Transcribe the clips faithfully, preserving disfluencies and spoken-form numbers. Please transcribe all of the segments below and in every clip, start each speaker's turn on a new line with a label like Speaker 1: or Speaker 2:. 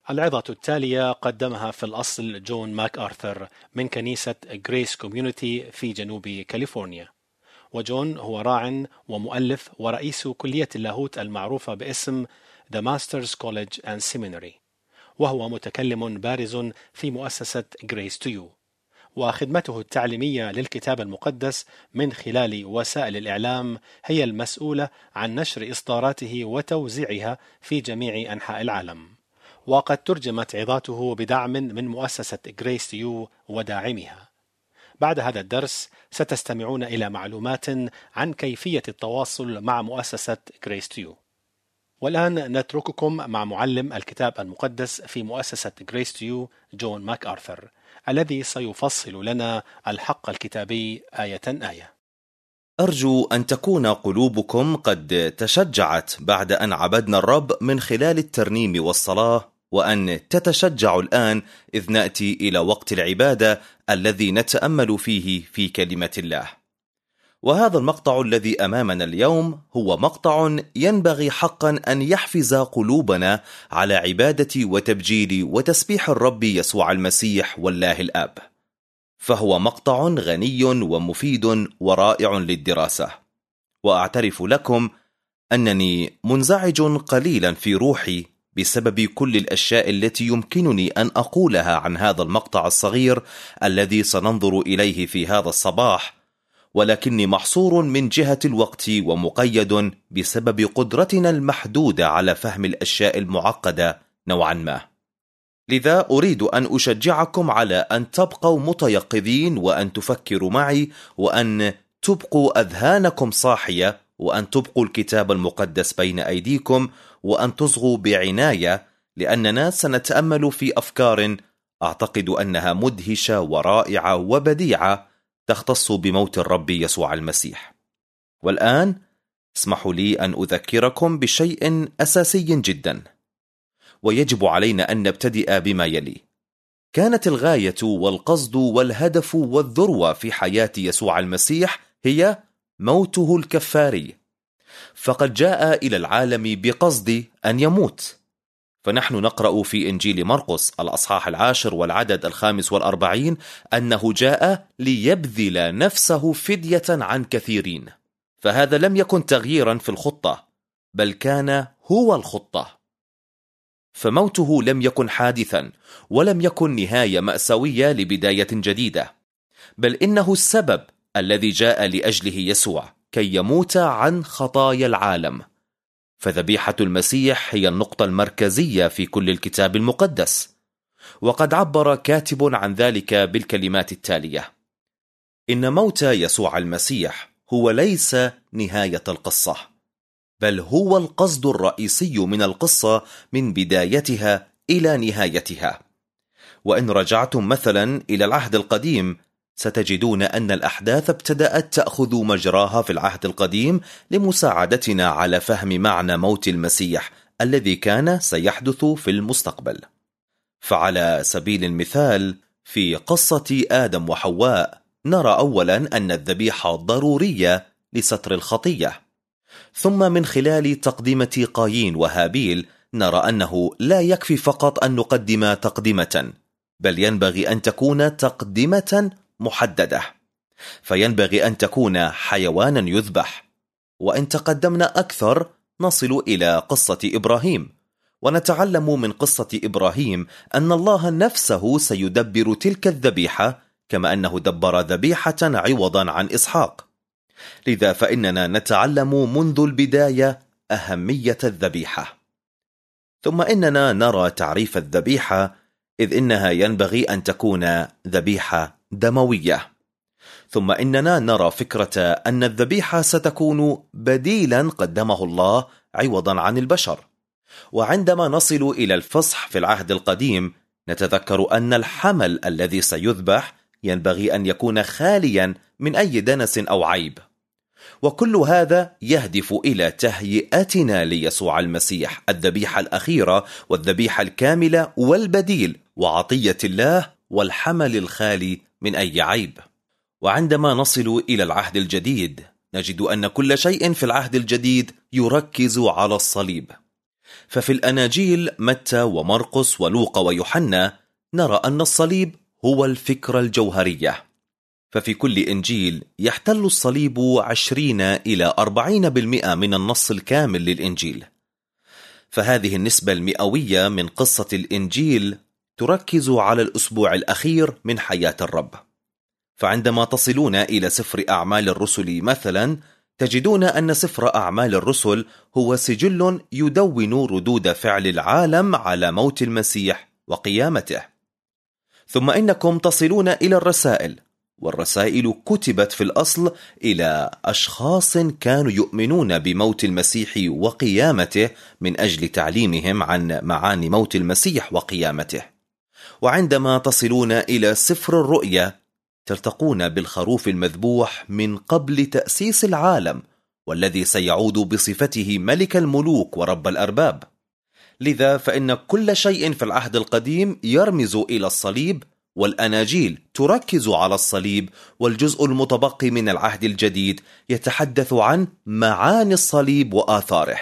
Speaker 1: العظة التالية قدمها في الأصل جون ماك آرثر من كنيسة غريس كوميونيتي في جنوب كاليفورنيا. وجون هو راع ومؤلف ورئيس كلية اللاهوت المعروفة باسم The Masters College and Seminary، وهو متكلم بارز في مؤسسة Grace to You، وخدمته التعليمية للكتاب المقدس من خلال وسائل الإعلام هي المسؤولة عن نشر إصداراته وتوزيعها في جميع أنحاء العالم. وقد ترجمت عظاته بدعم من مؤسسة Grace to You وداعمها. بعد هذا الدرس ستستمعون إلى معلومات عن كيفية التواصل مع مؤسسة Grace to You. والآن نترككم مع معلم الكتاب المقدس في مؤسسة Grace to You جون ماك آرثر، الذي سيفصل لنا الحق الكتابي آية آية.
Speaker 2: أرجو أن تكون قلوبكم قد تشجعت بعد أن عبدنا الرب من خلال الترنيم والصلاة، وأن تتشجع الآن إذ نأتي إلى وقت العبادة الذي نتأمل فيه في كلمة الله. وهذا المقطع الذي أمامنا اليوم هو مقطع ينبغي حقا أن يحفز قلوبنا على عبادة وتبجيل وتسبيح الرب يسوع المسيح والله الآب، فهو مقطع غني ومفيد ورائع للدراسة. وأعترف لكم أنني منزعج قليلا في روحي بسبب كل الأشياء التي يمكنني أن أقولها عن هذا المقطع الصغير الذي سننظر إليه في هذا الصباح، ولكني محصور من جهة الوقت ومقيد بسبب قدرتنا المحدودة على فهم الأشياء المعقدة نوعا ما. لذا أريد أن أشجعكم على أن تبقوا متيقظين وأن تفكروا معي وأن تبقوا أذهانكم صاحية وأن تبقوا الكتاب المقدس بين أيديكم وأن تصغوا بعناية، لأننا سنتأمل في أفكار أعتقد أنها مدهشة ورائعة وبديعة تختص بموت الرب يسوع المسيح. والآن اسمحوا لي أن أذكركم بشيء أساسي جدا، ويجب علينا أن نبتدئ بما يلي. كانت الغاية والقصد والهدف والذروة في حياة يسوع المسيح هي موته الكفاري، فقد جاء إلى العالم بقصد أن يموت. فنحن نقرأ في إنجيل مرقس الأصحاح العاشر والعدد الخامس والأربعين أنه جاء ليبذل نفسه فدية عن كثيرين. فهذا لم يكن تغييرا في الخطة، بل كان هو الخطة. فموته لم يكن حادثا ولم يكن نهاية مأساوية لبداية جديدة، بل إنه السبب الذي جاء لأجله يسوع كي يموت عن خطايا العالم. فذبيحة المسيح هي النقطة المركزية في كل الكتاب المقدس، وقد عبر كاتب عن ذلك بالكلمات التالية: إن موت يسوع المسيح هو ليس نهاية القصة، بل هو القصد الرئيسي من القصة من بدايتها إلى نهايتها. وإن رجعتم مثلا إلى العهد القديم ستجدون أن الأحداث ابتدأت تأخذ مجراها في العهد القديم لمساعدتنا على فهم معنى موت المسيح الذي كان سيحدث في المستقبل. فعلى سبيل المثال في قصة آدم وحواء نرى أولا أن الذبيحة ضرورية لستر الخطية، ثم من خلال تقدمة قايين وهابيل نرى أنه لا يكفي فقط أن نقدم تقدمة، بل ينبغي أن تكون تقدمة محددة، فينبغي أن تكون حيوانا يذبح. وإن تقدمنا أكثر نصل إلى قصة إبراهيم، ونتعلم من قصة إبراهيم أن الله نفسه سيدبر تلك الذبيحة كما أنه دبر ذبيحة عوضا عن إسحاق. لذا فإننا نتعلم منذ البداية أهمية الذبيحة. ثم إننا نرى تعريف الذبيحة، إذ إنها ينبغي أن تكون ذبيحة دموية. ثم إننا نرى فكرة أن الذبيحة ستكون بديلا قدمه الله عوضا عن البشر. وعندما نصل إلى الفصح في العهد القديم نتذكر أن الحمل الذي سيذبح ينبغي أن يكون خاليا من أي دنس أو عيب. وكل هذا يهدف إلى تهيئتنا ليسوع المسيح الذبيحة الأخيرة والذبيحة الكاملة والبديل وعطية الله والحمل الخالي من أي عيب. وعندما نصل إلى العهد الجديد نجد أن كل شيء في العهد الجديد يركز على الصليب. ففي الأناجيل متى ومرقس ولوقا ويوحنا نرى أن الصليب هو الفكرة الجوهرية، ففي كل إنجيل يحتل الصليب عشرين إلى أربعين بالمئة من النص الكامل للإنجيل. فهذه النسبة المئوية من قصة الإنجيل تركز على الأسبوع الأخير من حياة الرب. فعندما تصلون إلى سفر أعمال الرسل مثلا، تجدون أن سفر أعمال الرسل هو سجل يدون ردود فعل العالم على موت المسيح وقيامته. ثم إنكم تصلون إلى الرسائل، والرسائل كتبت في الأصل إلى أشخاص كانوا يؤمنون بموت المسيح وقيامته من أجل تعليمهم عن معاني موت المسيح وقيامته. وعندما تصلون إلى سفر الرؤيا تلتقون بالخروف المذبوح من قبل تأسيس العالم، والذي سيعود بصفته ملك الملوك ورب الأرباب. لذا فإن كل شيء في العهد القديم يرمز إلى الصليب، والأناجيل تركز على الصليب، والجزء المتبقي من العهد الجديد يتحدث عن معاني الصليب وآثاره.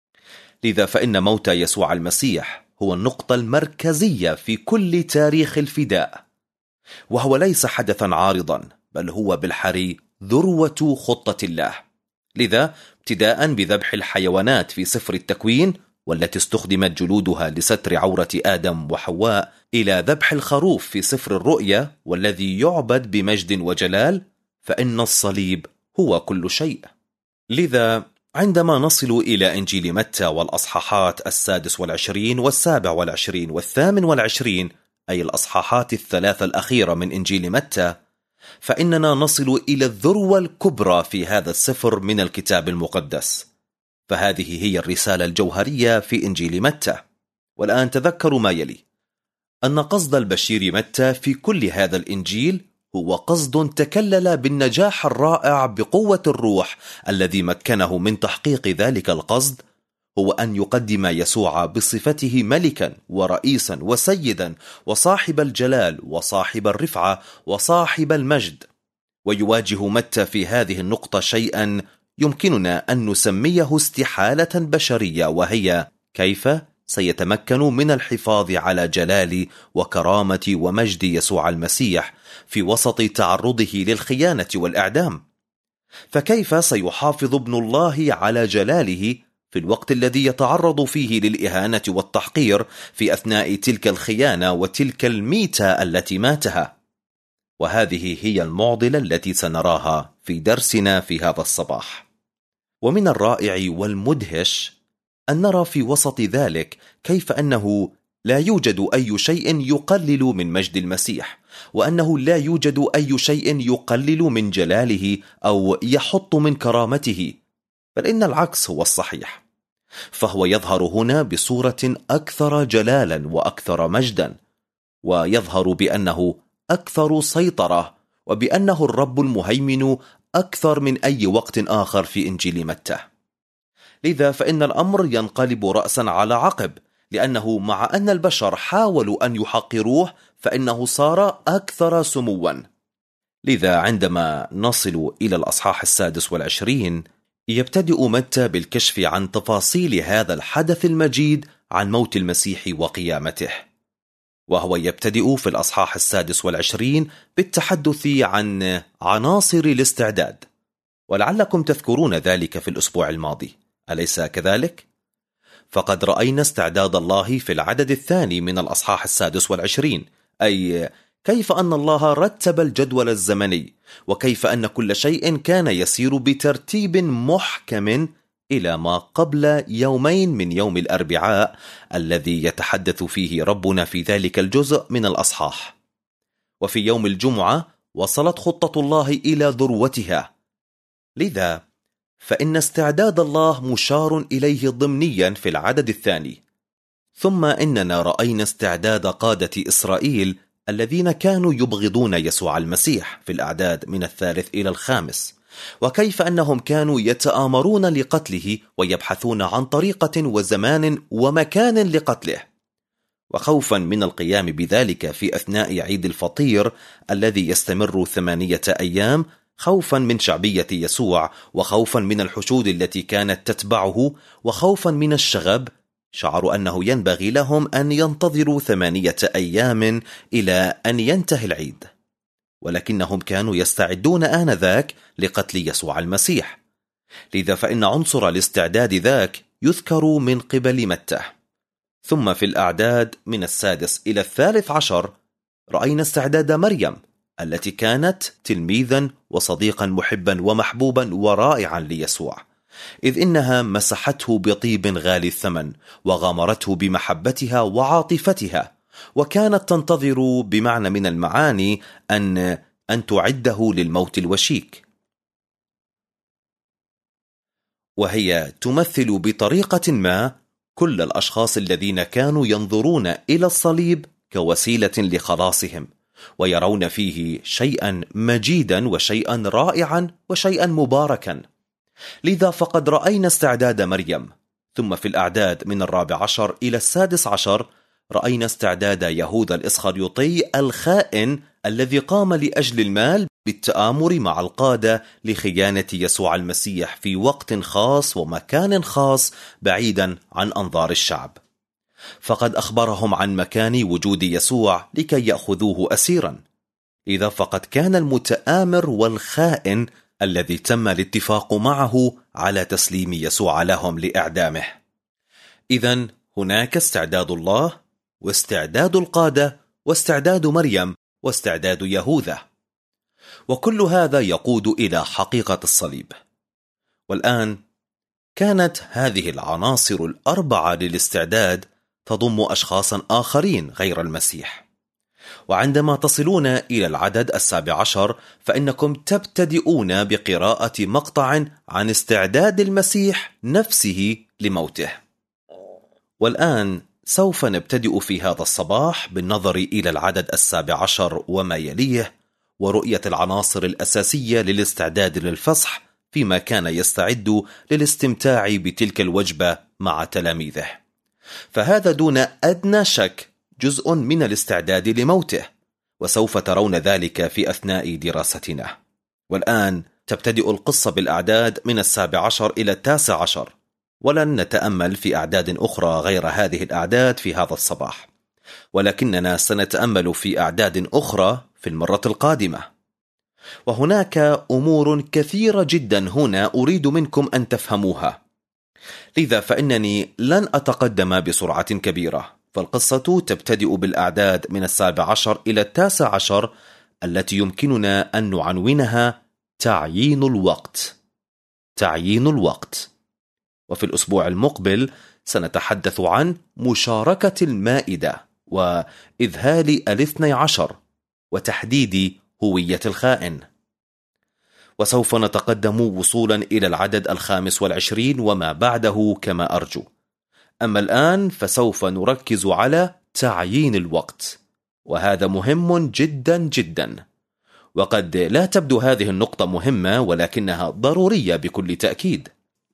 Speaker 2: لذا فإن موت يسوع المسيح هو النقطة المركزية في كل تاريخ الفداء، وهو ليس حدثا عارضا، بل هو بالحري ذروة خطة الله. لذا ابتداء بذبح الحيوانات في سفر التكوين، والتي استخدمت جلودها لستر عورة آدم وحواء، إلى ذبح الخروف في سفر الرؤيا والذي يعبد بمجد وجلال، فإن الصليب هو كل شيء. لذا عندما نصل إلى إنجيل متى والأصحاحات السادس والعشرين والسابع والعشرين والثامن والعشرين، أي الأصحاحات الثلاثة الأخيرة من إنجيل متى، فإننا نصل إلى الذروة الكبرى في هذا السفر من الكتاب المقدس. فهذه هي الرسالة الجوهرية في إنجيل متى. والآن تذكروا ما يلي: أن قصد البشير متى في كل هذا الإنجيل هو قصد تكلل بالنجاح الرائع بقوة الروح الذي مكنه من تحقيق ذلك القصد، هو أن يقدم يسوع بصفته ملكا ورئيسا وسيدا وصاحب الجلال وصاحب الرفعة وصاحب المجد. ويواجه متى في هذه النقطة شيئا يمكننا أن نسميه استحالة بشرية، وهي كيف سيتمكن من الحفاظ على جلال وكرامة ومجد يسوع المسيح في وسط تعرضه للخيانة والإعدام. فكيف سيحافظ ابن الله على جلاله في الوقت الذي يتعرض فيه للإهانة والتحقير في أثناء تلك الخيانة وتلك الميتة التي ماتها؟ وهذه هي المعضلة التي سنراها في درسنا في هذا الصباح. ومن الرائع والمدهش أن نرى في وسط ذلك كيف أنه لا يوجد أي شيء يقلل من مجد المسيح، وأنه لا يوجد أي شيء يقلل من جلاله أو يحط من كرامته، بل إن العكس هو الصحيح. فهو يظهر هنا بصورة أكثر جلالا وأكثر مجدا، ويظهر بأنه أكثر سيطرة، وبأنه الرب المهيمن أكثر من أي وقت آخر في إنجيل متى. لذا فإن الأمر ينقلب رأسا على عقب، لأنه مع أن البشر حاولوا أن يحقروه فإنه صار أكثر سموا. لذا عندما نصل إلى الأصحاح السادس والعشرين يبتدئ متى بالكشف عن تفاصيل هذا الحدث المجيد عن موت المسيح وقيامته، وهو يبتدئ في الأصحاح السادس والعشرين بالتحدث عن عناصر الاستعداد، ولعلكم تذكرون ذلك في الأسبوع الماضي، أليس كذلك؟ فقد رأينا استعداد الله في العدد الثاني من الأصحاح السادس والعشرين، أي كيف أن الله رتب الجدول الزمني، وكيف أن كل شيء كان يسير بترتيب محكم إلى ما قبل يومين من يوم الأربعاء الذي يتحدث فيه ربنا في ذلك الجزء من الأصحاح. وفي يوم الجمعة وصلت خطة الله إلى ذروتها. لذا فإن استعداد الله مشار إليه ضمنيا في العدد الثاني. ثم إننا رأينا استعداد قادة إسرائيل الذين كانوا يبغضون يسوع المسيح في الأعداد من الثالث إلى الخامس، وكيف أنهم كانوا يتآمرون لقتله ويبحثون عن طريقة وزمان ومكان لقتله، وخوفا من القيام بذلك في أثناء عيد الفطير الذي يستمر ثمانية أيام، خوفا من شعبية يسوع، وخوفا من الحشود التي كانت تتبعه، وخوفا من الشغب، شعروا أنه ينبغي لهم أن ينتظروا ثمانية أيام إلى أن ينتهي العيد، ولكنهم كانوا يستعدون آنذاك لقتل يسوع المسيح. لذا فإن عنصر الاستعداد ذاك يذكر من قبل متى. ثم في الأعداد من السادس إلى الثالث عشر رأينا استعداد مريم التي كانت تلميذا وصديقا محبا ومحبوبا ورائعا ليسوع، إذ إنها مسحته بطيب غالي الثمن وغامرته بمحبتها وعاطفتها، وكانت تنتظر بمعنى من المعاني أن أن تعده للموت الوشيك، وهي تمثل بطريقة ما كل الأشخاص الذين كانوا ينظرون إلى الصليب كوسيلة لخلاصهم، ويرون فيه شيئا مجيدا وشيئا رائعا وشيئا مباركا. لذا فقد رأينا استعداد مريم. ثم في الأعداد من الرابع عشر إلى السادس عشر رأينا استعداد يهوذا الإسخريوطي الخائن الذي قام لأجل المال بالتآمر مع القادة لخيانة يسوع المسيح في وقت خاص ومكان خاص بعيدا عن أنظار الشعب، فقد أخبرهم عن مكان وجود يسوع لكي يأخذوه أسيرا. إذا فقد كان المتآمر والخائن الذي تم الاتفاق معه على تسليم يسوع لهم لإعدامه. إذن هناك استعداد الله واستعداد القادة واستعداد مريم واستعداد يهوذا، وكل هذا يقود إلى حقيقة الصليب. والآن كانت هذه العناصر الأربعة للاستعداد تضم أشخاصا آخرين غير المسيح. وعندما تصلون إلى العدد السابع عشر فإنكم تبتدئون بقراءة مقطع عن استعداد المسيح نفسه لموته. والآن سوف نبتدئ في هذا الصباح بالنظر إلى العدد السابع عشر وما يليه، ورؤية العناصر الأساسية للاستعداد للفصح فيما كان يستعد للاستمتاع بتلك الوجبة مع تلاميذه. فهذا دون أدنى شك جزء من الاستعداد لموته، وسوف ترون ذلك في أثناء دراستنا. والآن تبتدئ القصة بالأعداد من السابع عشر إلى التاسع عشر، ولن نتأمل في أعداد أخرى غير هذه الأعداد في هذا الصباح، ولكننا سنتأمل في أعداد أخرى في المرة القادمة. وهناك أمور كثيرة جدا هنا أريد منكم أن تفهموها، لذا فإنني لن أتقدم بسرعة كبيرة، فالقصة تبتدئ بالأعداد من السابع عشر إلى التاسع عشر التي يمكننا أن نعنونها تعيين الوقت. تعيين الوقت. وفي الأسبوع المقبل سنتحدث عن مشاركة المائدة وإذهال الاثني عشر وتحديد هوية الخائن. وسوف نتقدم وصولا إلى العدد الخامس والعشرين وما بعده كما أرجو. أما الآن فسوف نركز على تعيين الوقت، وهذا مهم جدا جدا. وقد لا تبدو هذه النقطة مهمة، ولكنها ضرورية بكل تأكيد.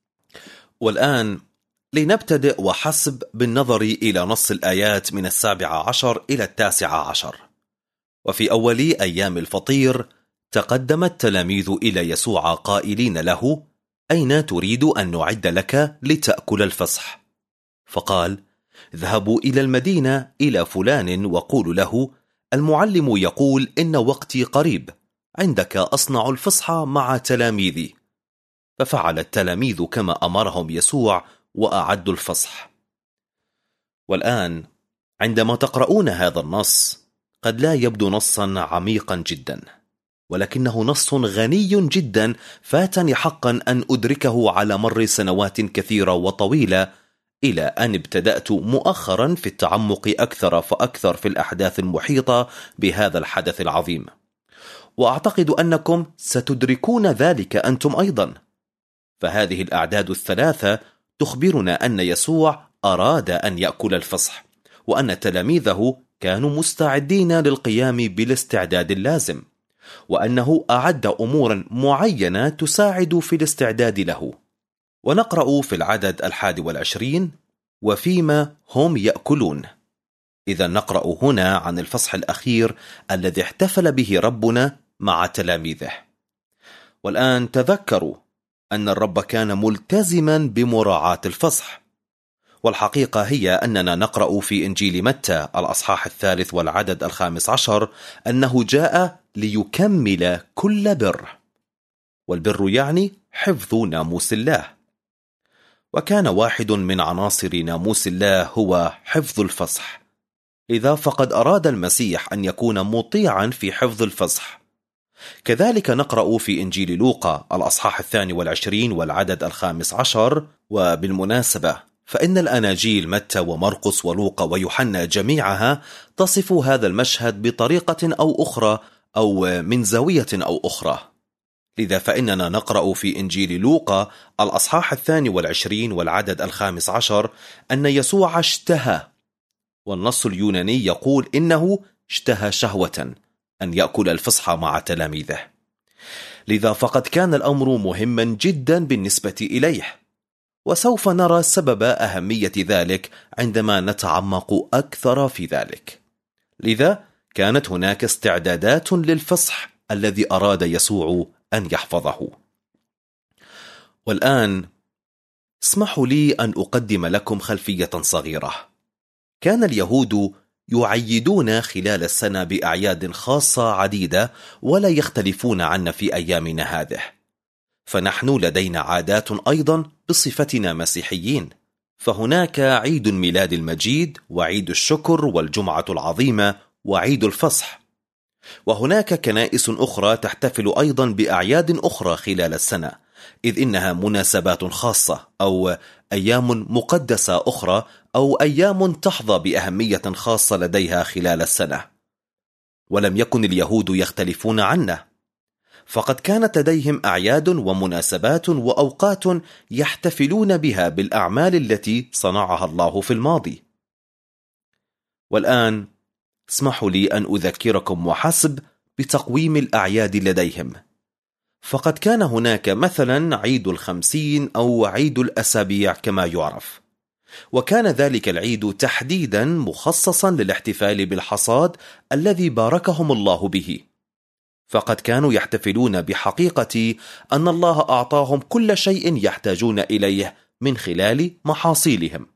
Speaker 2: والآن لنبتدئ وحسب بالنظر إلى نص الآيات من السابع عشر إلى التاسع عشر. وفي أول أيام الفطير تقدم التلاميذ إلى يسوع قائلين له: أين تريد أن نعد لك لتأكل الفصح؟ فقال: اذهبوا إلى المدينة إلى فلان وقولوا له: المعلم يقول إن وقتي قريب، عندك أصنع الفصح مع تلاميذي. ففعل التلاميذ كما أمرهم يسوع وأعدوا الفصح. والآن عندما تقرؤون هذا النص قد لا يبدو نصا عميقا جدا، ولكنه نص غني جدا فاتني حقا أن أدركه على مر سنوات كثيرة وطويلة، إلى أن ابتدأت مؤخرا في التعمق أكثر فأكثر في الأحداث المحيطة بهذا الحدث العظيم. وأعتقد أنكم ستدركون ذلك أنتم أيضا. فهذه الأعداد الثلاثة تخبرنا أن يسوع أراد أن يأكل الفصح، وأن تلاميذه كانوا مستعدين للقيام بالاستعداد اللازم، وأنه أعد أمورا معينة تساعد في الاستعداد له. ونقرأ في العدد الحادي والعشرين: وفيما هم يأكلون. إذا نقرأ هنا عن الفصح الأخير الذي احتفل به ربنا مع تلاميذه. والآن تذكروا أن الرب كان ملتزما بمراعاة الفصح، والحقيقة هي أننا نقرأ في إنجيل متى الأصحاح الثالث والعدد الخامس عشر أنه جاء ليكمل كل بر، والبر يعني حفظ ناموس الله. وكان واحد من عناصر ناموس الله هو حفظ الفصح، لذا فقد أراد المسيح أن يكون مطيعا في حفظ الفصح. كذلك نقرأ في إنجيل لوقا الأصحاح الثاني والعشرين والعدد الخامس عشر. وبالمناسبة فإن الأناجيل متى ومرقس ولوقا ويوحنا جميعها تصف هذا المشهد بطريقة أو أخرى أو من زاوية أو أخرى. لذا فإننا نقرأ في إنجيل لوقا الأصحاح الثاني والعشرين والعدد الخامس عشر أن يسوع اشتهى، والنص اليوناني يقول إنه اشتهى شهوة أن يأكل الفصح مع تلاميذه. لذا فقد كان الأمر مهما جدا بالنسبة إليه، وسوف نرى سبب أهمية ذلك عندما نتعمق أكثر في ذلك. لذا كانت هناك استعدادات للفصح الذي أراد يسوع أن يحفظه. والآن اسمحوا لي أن أقدم لكم خلفية صغيرة. كان اليهود يعيدون خلال السنة بأعياد خاصة عديدة ولا يختلفون عنا في أيامنا هذه، فنحن لدينا عادات أيضا بصفتنا مسيحيين. فهناك عيد الميلاد المجيد وعيد الشكر والجمعة العظيمة وعيد الفصح، وهناك كنائس أخرى تحتفل أيضا بأعياد أخرى خلال السنة، إذ إنها مناسبات خاصة أو أيام مقدسة أخرى أو أيام تحظى بأهمية خاصة لديها خلال السنة. ولم يكن اليهود يختلفون عنا، فقد كانت لديهم أعياد ومناسبات وأوقات يحتفلون بها بالأعمال التي صنعها الله في الماضي. والآن اسمحوا لي أن أذكركم وحسب بتقويم الأعياد لديهم. فقد كان هناك مثلا عيد الخمسين أو عيد الأسابيع كما يعرف، وكان ذلك العيد تحديدا مخصصا للاحتفال بالحصاد الذي باركهم الله به. فقد كانوا يحتفلون بحقيقة أن الله أعطاهم كل شيء يحتاجون إليه من خلال محاصيلهم.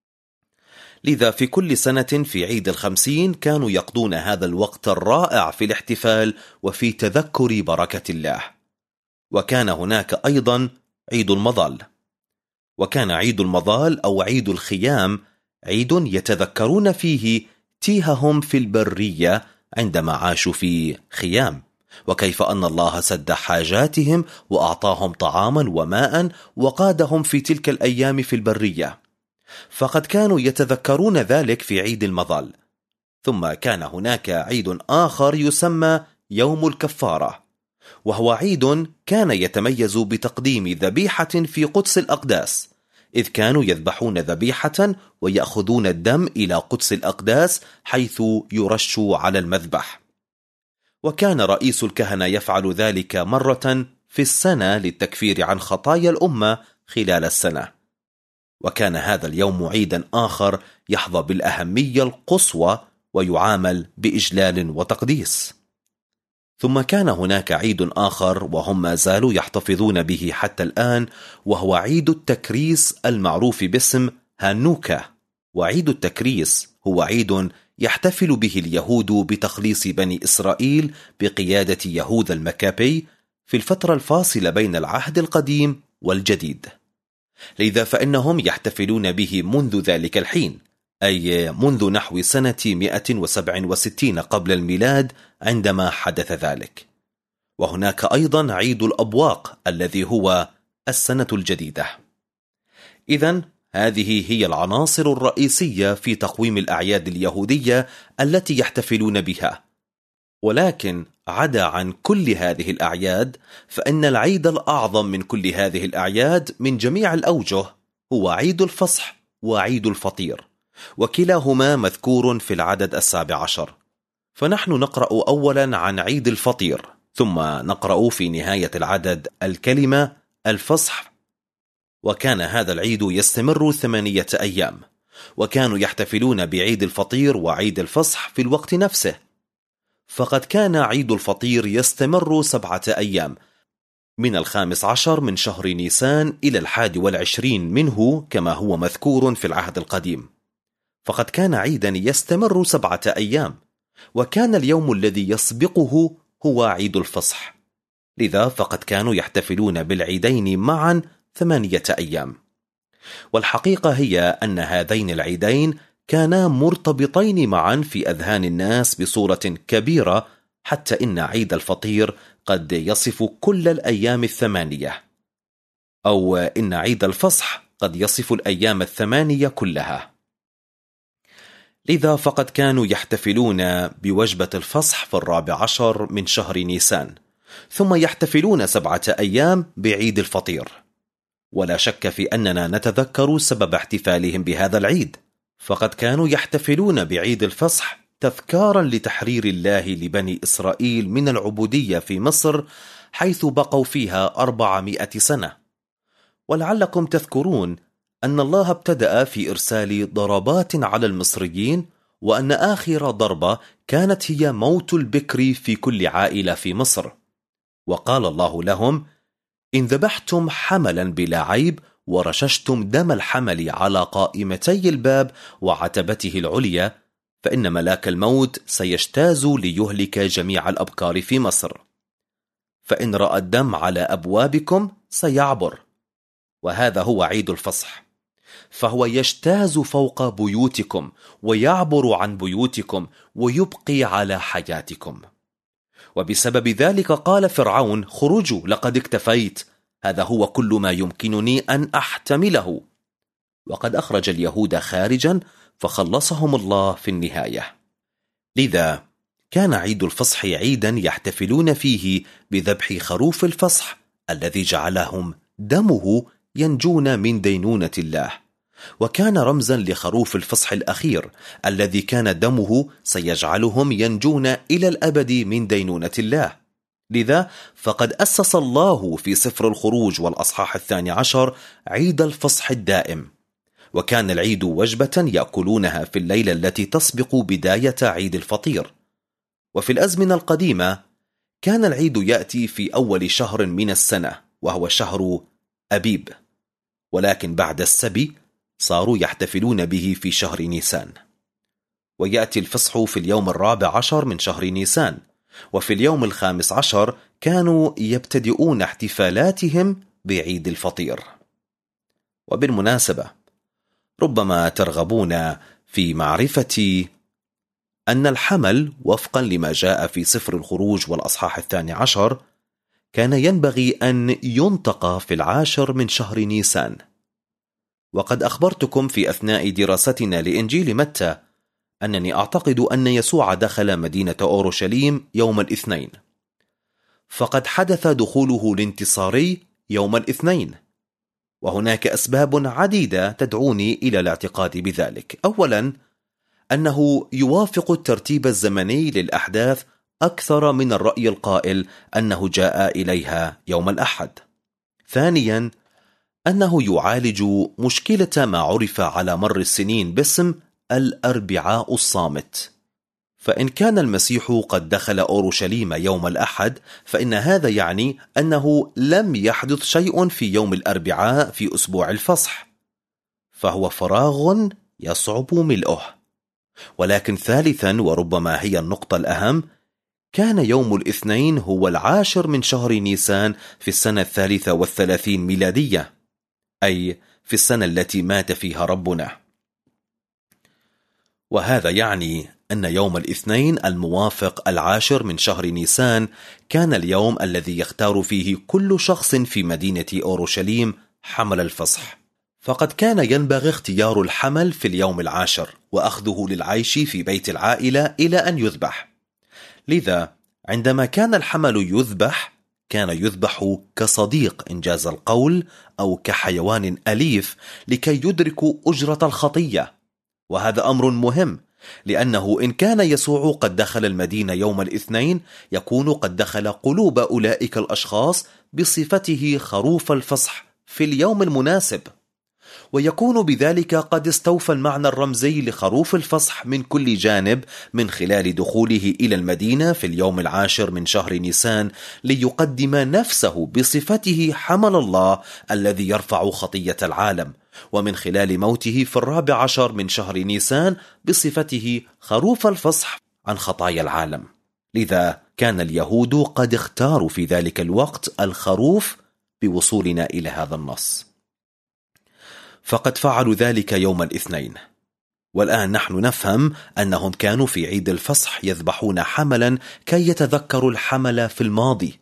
Speaker 2: لذا في كل سنة في عيد الخمسين كانوا يقضون هذا الوقت الرائع في الاحتفال وفي تذكر بركة الله. وكان هناك أيضا عيد المظال، وكان عيد المظال أو عيد الخيام عيد يتذكرون فيه تيههم في البرية عندما عاشوا في خيام، وكيف أن الله سد حاجاتهم وأعطاهم طعاما وماء وقادهم في تلك الأيام في البرية. فقد كانوا يتذكرون ذلك في عيد المظال. ثم كان هناك عيد آخر يسمى يوم الكفارة، وهو عيد كان يتميز بتقديم ذبيحة في قدس الأقداس، إذ كانوا يذبحون ذبيحة ويأخذون الدم إلى قدس الأقداس حيث يرش على المذبح. وكان رئيس الكهنة يفعل ذلك مرة في السنة للتكفير عن خطايا الأمة خلال السنة. وكان هذا اليوم عيدا آخر يحظى بالأهمية القصوى ويعامل بإجلال وتقديس. ثم كان هناك عيد آخر وهم ما زالوا يحتفظون به حتى الآن، وهو عيد التكريس المعروف باسم هانوكا. وعيد التكريس هو عيد يحتفل به اليهود بتخليص بني إسرائيل بقيادة يهوذا المكابي في الفترة الفاصلة بين العهد القديم والجديد. لذا فإنهم يحتفلون به منذ ذلك الحين، أي منذ نحو سنة مئة وسبعة وستين قبل الميلاد عندما حدث ذلك. وهناك أيضا عيد الأبواق الذي هو السنة الجديدة. إذن هذه هي العناصر الرئيسية في تقويم الأعياد اليهودية التي يحتفلون بها. ولكن عدا عن كل هذه الأعياد، فإن العيد الأعظم من كل هذه الأعياد من جميع الأوجه هو عيد الفصح وعيد الفطير، وكلاهما مذكور في العدد السابع عشر. فنحن نقرأ أولا عن عيد الفطير، ثم نقرأ في نهاية العدد الكلمة الفصح. وكان هذا العيد يستمر ثمانية أيام، وكانوا يحتفلون بعيد الفطير وعيد الفصح في الوقت نفسه. فقد كان عيد الفطير يستمر سبعة أيام، من الخامس عشر من شهر نيسان إلى الحادي والعشرين منه كما هو مذكور في العهد القديم، فقد كان عيدا يستمر سبعة أيام، وكان اليوم الذي يسبقه هو عيد الفصح، لذا فقد كانوا يحتفلون بالعيدين معا ثمانية أيام. والحقيقة هي أن هذين العيدين كانا مرتبطين معا في أذهان الناس بصورة كبيرة، حتى إن عيد الفطير قد يصف كل الأيام الثمانية، أو إن عيد الفصح قد يصف الأيام الثمانية كلها. لذا فقد كانوا يحتفلون بوجبة الفصح في الرابع عشر من شهر نيسان، ثم يحتفلون سبعة أيام بعيد الفطير. ولا شك في أننا نتذكر سبب احتفالهم بهذا العيد، فقد كانوا يحتفلون بعيد الفصح تذكارا لتحرير الله لبني إسرائيل من العبودية في مصر، حيث بقوا فيها أربعمائة سنة. ولعلكم تذكرون أن الله ابتدأ في إرسال ضربات على المصريين، وأن آخر ضربة كانت هي موت البكر في كل عائلة في مصر. وقال الله لهم: إن ذبحتم حملا بلا عيب ورششتم دم الحمل على قائمتي الباب وعتبته العليا، فإن ملاك الموت سيجتاز ليهلك جميع الأبكار في مصر. فإن رأى الدم على أبوابكم سيعبر. وهذا هو عيد الفصح، فهو يجتاز فوق بيوتكم ويعبر عن بيوتكم ويبقي على حياتكم. وبسبب ذلك قال فرعون: خرجوا لقد اكتفيت، هذا هو كل ما يمكنني أن أحتمله. وقد أخرج اليهود خارجا فخلصهم الله في النهاية. لذا كان عيد الفصح عيدا يحتفلون فيه بذبح خروف الفصح الذي جعلهم دمه ينجون من دينونة الله، وكان رمزا لخروف الفصح الأخير الذي كان دمه سيجعلهم ينجون إلى الأبد من دينونة الله. لذا فقد أسس الله في سفر الخروج والأصحاح الثاني عشر عيد الفصح الدائم، وكان العيد وجبة يأكلونها في الليلة التي تسبق بداية عيد الفطير. وفي الأزمنة القديمة كان العيد يأتي في أول شهر من السنة وهو شهر أبيب، ولكن بعد السبي صاروا يحتفلون به في شهر نيسان. ويأتي الفصح في اليوم الرابع عشر من شهر نيسان، وفي اليوم الخامس عشر كانوا يبتدئون احتفالاتهم بعيد الفطير. وبالمناسبة ربما ترغبون في معرفة أن الحمل وفقا لما جاء في سفر الخروج والأصحاح الثاني عشر كان ينبغي أن ينطق في العاشر من شهر نيسان. وقد أخبرتكم في أثناء دراستنا لإنجيل متى أنني أعتقد أن يسوع دخل مدينة أورشليم يوم الاثنين، فقد حدث دخوله الانتصاري يوم الاثنين، وهناك أسباب عديدة تدعوني إلى الاعتقاد بذلك. أولا، أنه يوافق الترتيب الزمني للأحداث أكثر من الرأي القائل أنه جاء إليها يوم الأحد. ثانيا، أنه يعالج مشكلة ما عرف على مر السنين باسم الأربعاء الصامت. فإن كان المسيح قد دخل أورشليم يوم الأحد، فإن هذا يعني أنه لم يحدث شيء في يوم الأربعاء في أسبوع الفصح، فهو فراغ يصعب ملئه. ولكن ثالثا، وربما هي النقطة الأهم، كان يوم الاثنين هو العاشر من شهر نيسان في السنة الثالثة والثلاثين ميلادية، أي في السنة التي مات فيها ربنا. وهذا يعني أن يوم الاثنين الموافق العاشر من شهر نيسان كان اليوم الذي يختار فيه كل شخص في مدينة أورشليم حمل الفصح، فقد كان ينبغي اختيار الحمل في اليوم العاشر وأخذه للعيش في بيت العائلة إلى أن يذبح. لذا عندما كان الحمل يذبح كان يذبح كصديق إنجاز القول أو كحيوان أليف لكي يدرك أجرة الخطية. وهذا أمر مهم، لأنه إن كان يسوع قد دخل المدينة يوم الاثنين يكون قد دخل قلوب أولئك الأشخاص بصفته خروف الفصح في اليوم المناسب. ويكون بذلك قد استوفى المعنى الرمزي لخروف الفصح من كل جانب من خلال دخوله إلى المدينة في اليوم العاشر من شهر نيسان ليقدم نفسه بصفته حمل الله الذي يرفع خطية العالم، ومن خلال موته في الرابع عشر من شهر نيسان بصفته خروف الفصح عن خطايا العالم. لذا كان اليهود قد اختاروا في ذلك الوقت الخروف بوصولنا إلى هذا النص. فقد فعلوا ذلك يوم الاثنين، والآن نحن نفهم أنهم كانوا في عيد الفصح يذبحون حملا كي يتذكروا الحمل في الماضي،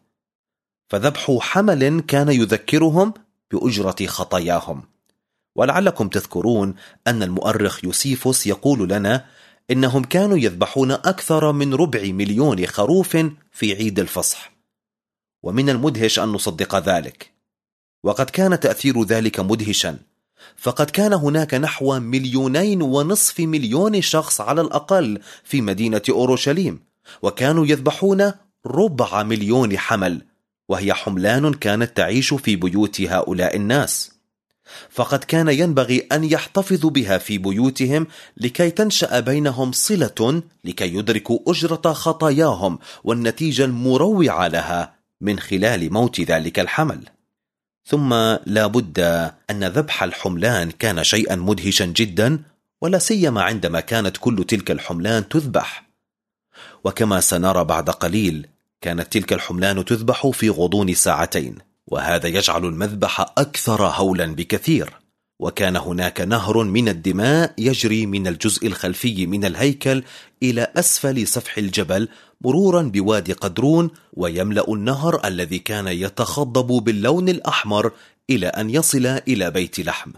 Speaker 2: فذبح حمل كان يذكرهم بأجرة خطاياهم. ولعلكم تذكرون أن المؤرخ يوسيفوس يقول لنا إنهم كانوا يذبحون أكثر من ربع مليون خروف في عيد الفصح، ومن المدهش أن نصدق ذلك، وقد كان تأثير ذلك مدهشا، فقد كان هناك نحو مليونين ونصف مليون شخص على الأقل في مدينة أورشليم، وكانوا يذبحون ربع مليون حمل، وهي حملان كانت تعيش في بيوت هؤلاء الناس، فقد كان ينبغي أن يحتفظوا بها في بيوتهم لكي تنشأ بينهم صلة لكي يدركوا أجرة خطاياهم والنتيجة المروعة لها من خلال موت ذلك الحمل. ثم لا بد أن ذبح الحملان كان شيئا مدهشا جدا، ولا سيما عندما كانت كل تلك الحملان تذبح. وكما سنرى بعد قليل كانت تلك الحملان تذبح في غضون ساعتين، وهذا يجعل المذبح أكثر هولا بكثير. وكان هناك نهر من الدماء يجري من الجزء الخلفي من الهيكل إلى أسفل سفح الجبل مرورا بوادي قدرون، ويملأ النهر الذي كان يتخضب باللون الأحمر إلى أن يصل إلى بيت لحم.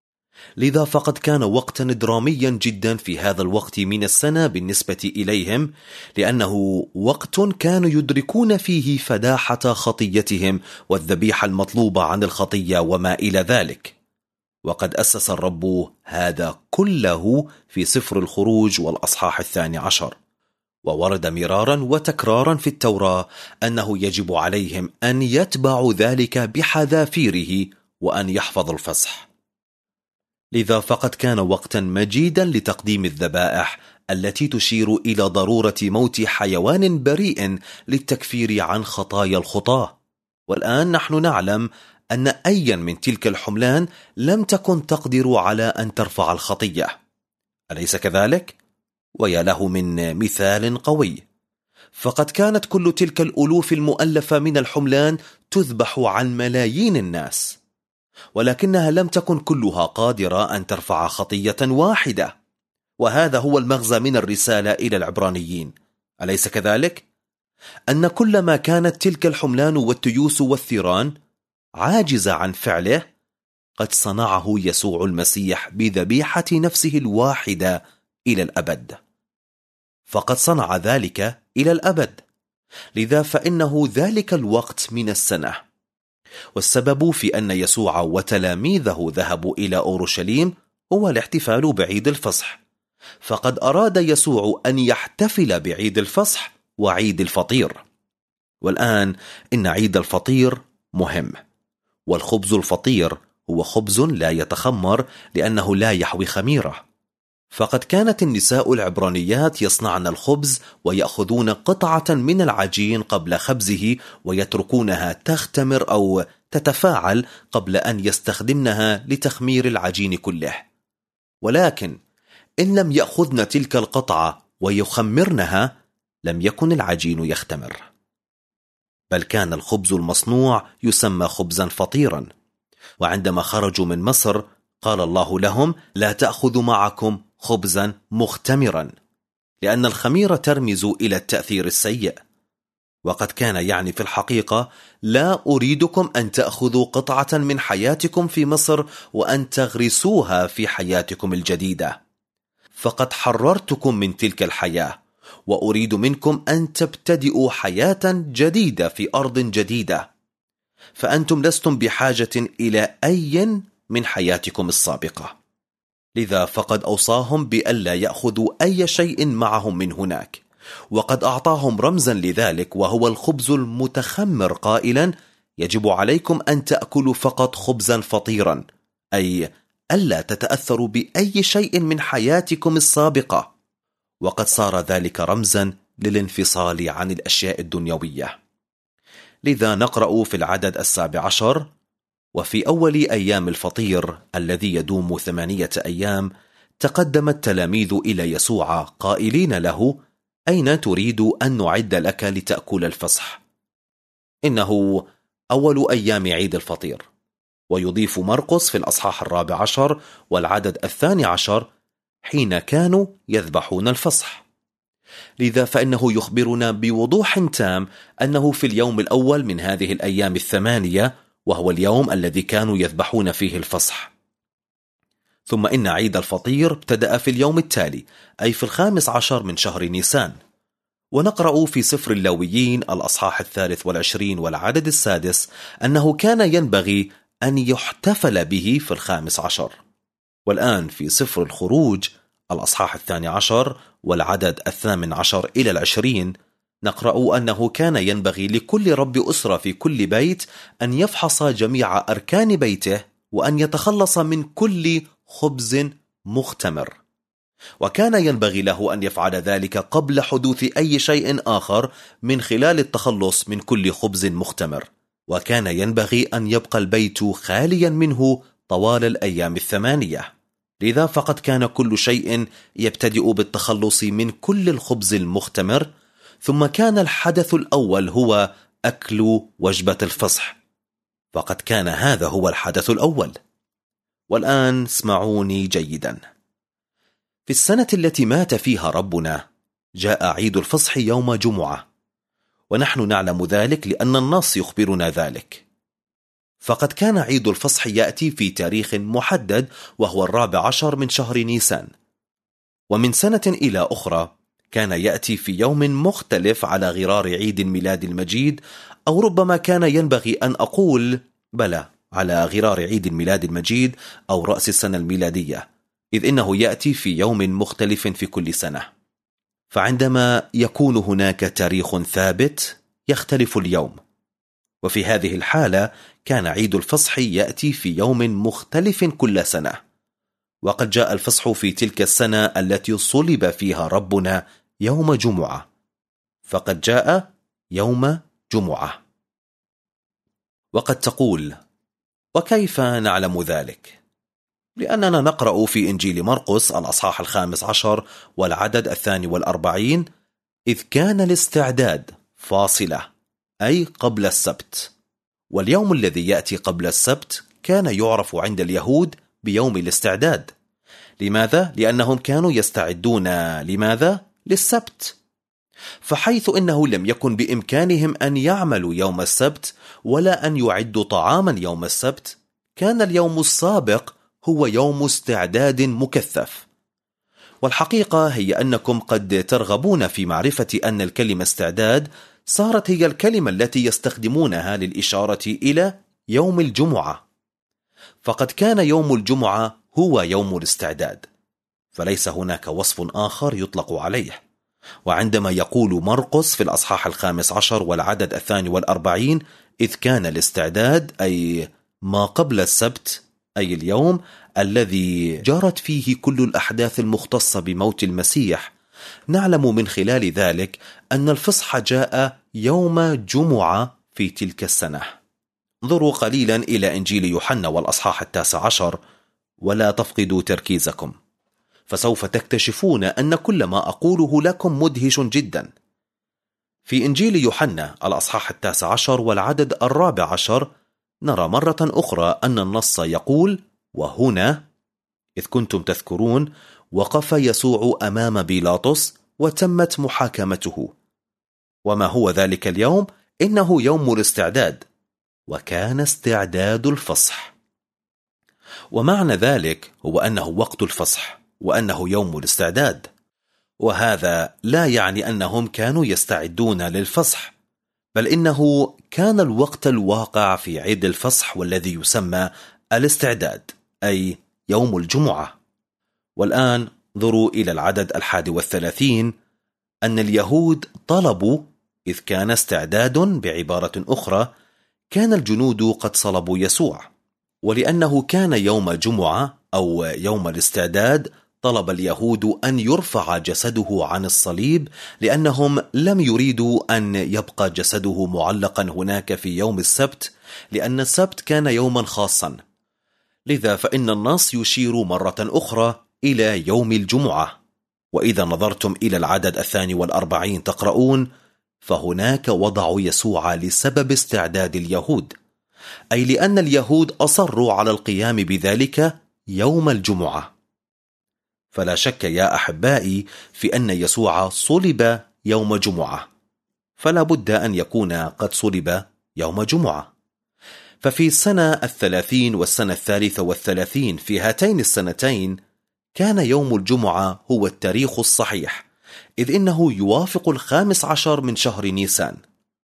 Speaker 2: لذا فقد كان وقتا دراميا جدا في هذا الوقت من السنة بالنسبة إليهم، لأنه وقت كانوا يدركون فيه فداحة خطيتهم والذبيحة المطلوبة عن الخطية وما إلى ذلك. وقد أسس الرب هذا كله في سفر الخروج والأصحاح الثاني عشر، وورد مرارا وتكرارا في التوراة أنه يجب عليهم أن يتبعوا ذلك بحذافيره وأن يحفظوا الفصح. لذا فقد كان وقتا مجيدا لتقديم الذبائح التي تشير إلى ضرورة موت حيوان بريء للتكفير عن خطايا الخطاة. والآن نحن نعلم أن أي من تلك الحملان لم تكن تقدر على أن ترفع الخطية، أليس كذلك؟ ويا له من مثال قوي، فقد كانت كل تلك الألوف المؤلفة من الحملان تذبح عن ملايين الناس، ولكنها لم تكن كلها قادرة أن ترفع خطية واحدة. وهذا هو المغزى من الرسالة إلى العبرانيين، أليس كذلك؟ أن كل ما كانت تلك الحملان والتيوس والثيران عاجزة عن فعله قد صنعه يسوع المسيح بذبيحة نفسه الواحدة إلى الأبد، فقد صنع ذلك إلى الأبد. لذا فإنه ذلك الوقت من السنة، والسبب في أن يسوع وتلاميذه ذهبوا إلى أورشليم هو الاحتفال بعيد الفصح، فقد أراد يسوع أن يحتفل بعيد الفصح وعيد الفطير. والآن إن عيد الفطير مهم، والخبز الفطير هو خبز لا يتخمر لأنه لا يحوي خميرة. فقد كانت النساء العبرانيات يصنعن الخبز ويأخذون قطعة من العجين قبل خبزه ويتركونها تختمر أو تتفاعل قبل أن يستخدمنها لتخمير العجين كله. ولكن إن لم يأخذن تلك القطعة ويخمرنها لم يكن العجين يختمر، بل كان الخبز المصنوع يسمى خبزا فطيرا. وعندما خرجوا من مصر قال الله لهم: لا تأخذوا معكم خبزا مختمرا، لأن الخميرة ترمز إلى التأثير السيء. وقد كان يعني في الحقيقة: لا أريدكم أن تأخذوا قطعة من حياتكم في مصر وأن تغرسوها في حياتكم الجديدة، فقد حررتكم من تلك الحياة، وأريد منكم أن تبتدئوا حياة جديدة في أرض جديدة، فأنتم لستم بحاجة إلى أي من حياتكم السابقة. لذا فقد أوصاهم بألا يأخذوا أي شيء معهم من هناك، وقد أعطاهم رمزا لذلك وهو الخبز المتخمر قائلا: يجب عليكم أن تأكلوا فقط خبزا فطيرا، أي ألا تتأثروا بأي شيء من حياتكم السابقة، وقد صار ذلك رمزا للانفصال عن الأشياء الدنيوية. لذا نقرأ في العدد السابع عشر: وفي أول أيام الفطير الذي يدوم ثمانية أيام تقدم التلاميذ إلى يسوع قائلين له: أين تريد أن نعد لك لتأكل الفصح؟ إنه أول أيام عيد الفطير. ويضيف مرقس في الأصحاح الرابع عشر والعدد الثاني عشر: حين كانوا يذبحون الفصح. لذا فإنه يخبرنا بوضوح تام أنه في اليوم الأول من هذه الأيام الثمانية، وهو اليوم الذي كانوا يذبحون فيه الفصح. ثم إن عيد الفطير ابتدأ في اليوم التالي، أي في الخامس عشر من شهر نيسان. ونقرأ في سفر اللاويين الأصحاح الثالث والعشرين والعدد السادس أنه كان ينبغي أن يحتفل به في الخامس عشر. والآن في سفر الخروج الأصحاح الثاني عشر والعدد الثامن عشر إلى العشرين نقرأ أنه كان ينبغي لكل رب أسرة في كل بيت أن يفحص جميع أركان بيته وأن يتخلص من كل خبز مختمر، وكان ينبغي له أن يفعل ذلك قبل حدوث أي شيء آخر من خلال التخلص من كل خبز مختمر، وكان ينبغي أن يبقى البيت خاليا منه طوال الأيام الثمانية. لذا فقد كان كل شيء يبتدئ بالتخلص من كل الخبز المختمر، ثم كان الحدث الأول هو أكل وجبة الفصح، فقد كان هذا هو الحدث الأول. والآن اسمعوني جيدا. في السنة التي مات فيها ربنا جاء عيد الفصح يوم جمعة، ونحن نعلم ذلك لأن النص يخبرنا ذلك. فقد كان عيد الفصح يأتي في تاريخ محدد، وهو الرابع عشر من شهر نيسان. ومن سنة إلى أخرى كان يأتي في يوم مختلف على غرار عيد الميلاد المجيد، أو ربما كان ينبغي أن أقول بلى على غرار عيد الميلاد المجيد أو رأس السنة الميلادية، إذ إنه يأتي في يوم مختلف في كل سنة. فعندما يكون هناك تاريخ ثابت يختلف اليوم، وفي هذه الحالة كان عيد الفصح يأتي في يوم مختلف كل سنة. وقد جاء الفصح في تلك السنة التي صلب فيها ربنا يوم جمعة، فقد جاء يوم جمعة. وقد تقول: وكيف نعلم ذلك؟ لأننا نقرأ في إنجيل مرقس الأصحاح الخامس عشر والعدد الثاني والأربعين: إذ كان الاستعداد فاصلة، أي قبل السبت. واليوم الذي يأتي قبل السبت كان يعرف عند اليهود بيوم الاستعداد. لماذا؟ لأنهم كانوا يستعدون لماذا؟ للسبت. فحيث إنه لم يكن بإمكانهم أن يعملوا يوم السبت ولا أن يعدوا طعاما يوم السبت، كان اليوم السابق هو يوم استعداد مكثف. والحقيقة هي أنكم قد ترغبون في معرفة أن الكلمة استعداد صارت هي الكلمة التي يستخدمونها للإشارة إلى يوم الجمعة، فقد كان يوم الجمعة هو يوم الاستعداد، فليس هناك وصف آخر يطلق عليه. وعندما يقول مرقس في الأصحاح الخامس عشر والعدد الثاني والأربعين: إذ كان الاستعداد، أي ما قبل السبت، أي اليوم الذي جرت فيه كل الأحداث المختصة بموت المسيح، نعلم من خلال ذلك أن الفصح جاء يوم جمعة في تلك السنة. انظروا قليلا إلى إنجيل يوحنا والأصحاح التاسع عشر ولا تفقدوا تركيزكم، فسوف تكتشفون أن كل ما أقوله لكم مدهش جدا. في إنجيل يوحنا الأصحاح التاسع عشر والعدد الرابع عشر نرى مرة أخرى أن النص يقول: وهنا إذ كنتم تذكرون وقف يسوع أمام بيلاطس وتمت محاكمته. وما هو ذلك اليوم؟ إنه يوم الاستعداد، وكان استعداد الفصح. ومعنى ذلك هو أنه وقت الفصح وأنه يوم الاستعداد. وهذا لا يعني أنهم كانوا يستعدون للفصح، بل إنه كان الوقت الواقع في عيد الفصح والذي يسمى الاستعداد، أي يوم الجمعة. والآن انظروا إلى العدد الحادي والثلاثين: أن اليهود طلبوا، إذ كان استعداد، بعبارة أخرى كان الجنود قد صلبوا يسوع. ولأنه كان يوم جمعة أو يوم الاستعداد طلب اليهود أن يرفع جسده عن الصليب، لأنهم لم يريدوا أن يبقى جسده معلقا هناك في يوم السبت، لأن السبت كان يوما خاصا. لذا فإن النص يشير مرة أخرى إلى يوم الجمعة. وإذا نظرتم إلى العدد الثاني والأربعين تقرؤون: فهناك وضعوا يسوع لسبب استعداد اليهود، أي لأن اليهود أصروا على القيام بذلك يوم الجمعة. فلا شك يا أحبائي في أن يسوع صلب يوم جمعة، فلا بد أن يكون قد صلب يوم جمعة. ففي السنة الثلاثين والسنة الثالثة والثلاثين في هاتين السنتين كان يوم الجمعة هو التاريخ الصحيح، إذ إنه يوافق الخامس عشر من شهر نيسان.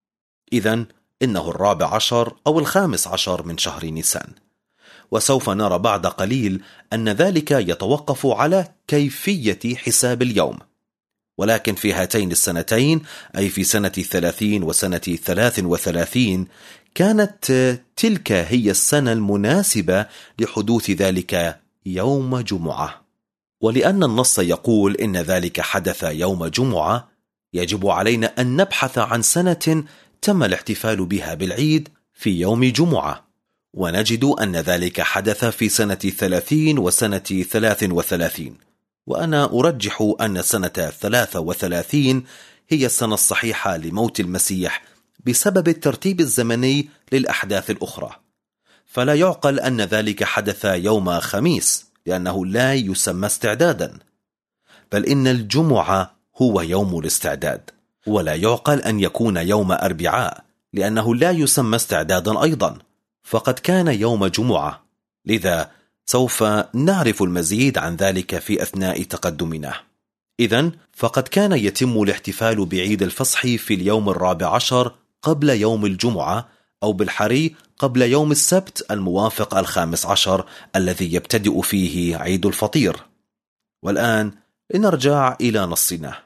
Speaker 2: إذن إنه الرابع عشر أو الخامس عشر من شهر نيسان. وسوف نرى بعد قليل أن ذلك يتوقف على كيفية حساب اليوم. ولكن في هاتين السنتين، أي في سنة الثلاثين وسنة ثلاث وثلاثين، كانت تلك هي السنة المناسبة لحدوث ذلك يوم جمعة. ولأن النص يقول إن ذلك حدث يوم جمعة، يجب علينا أن نبحث عن سنة تم الاحتفال بها بالعيد في يوم جمعة، ونجد أن ذلك حدث في سنة ثلاثين وسنة ثلاث وثلاثين. وأنا أرجح أن سنة ثلاث وثلاثين هي السنة الصحيحة لموت المسيح بسبب الترتيب الزمني للأحداث الأخرى. فلا يعقل أن ذلك حدث يوم خميس، لأنه لا يسمى استعدادا، بل إن الجمعة هو يوم الاستعداد. ولا يعقل أن يكون يوم أربعاء، لأنه لا يسمى استعدادا أيضا، فقد كان يوم جمعة. لذا سوف نعرف المزيد عن ذلك في أثناء تقدمنا. إذن فقد كان يتم الاحتفال بعيد الفصح في اليوم الرابع عشر قبل يوم الجمعة، أو بالحري قبل يوم السبت الموافق الخامس عشر الذي يبتدئ فيه عيد الفطير. والآن لنرجع إلى نصنا.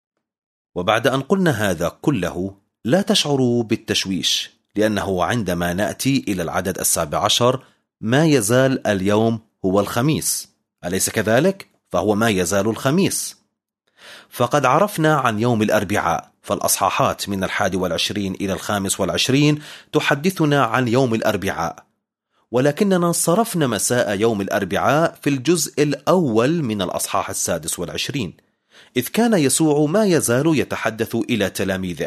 Speaker 2: وبعد أن قلنا هذا كله، لا تشعروا بالتشويش، لأنه عندما نأتي إلى العدد السابع عشر ما يزال اليوم هو الخميس، أليس كذلك؟ فهو ما يزال الخميس. فقد عرفنا عن يوم الأربعاء، فالأصحاحات من الحادي والعشرين إلى الخامس والعشرين تحدثنا عن يوم الأربعاء، ولكننا صرفنا مساء يوم الأربعاء في الجزء الأول من الأصحاح السادس والعشرين، إذ كان يسوع ما يزال يتحدث إلى تلاميذه.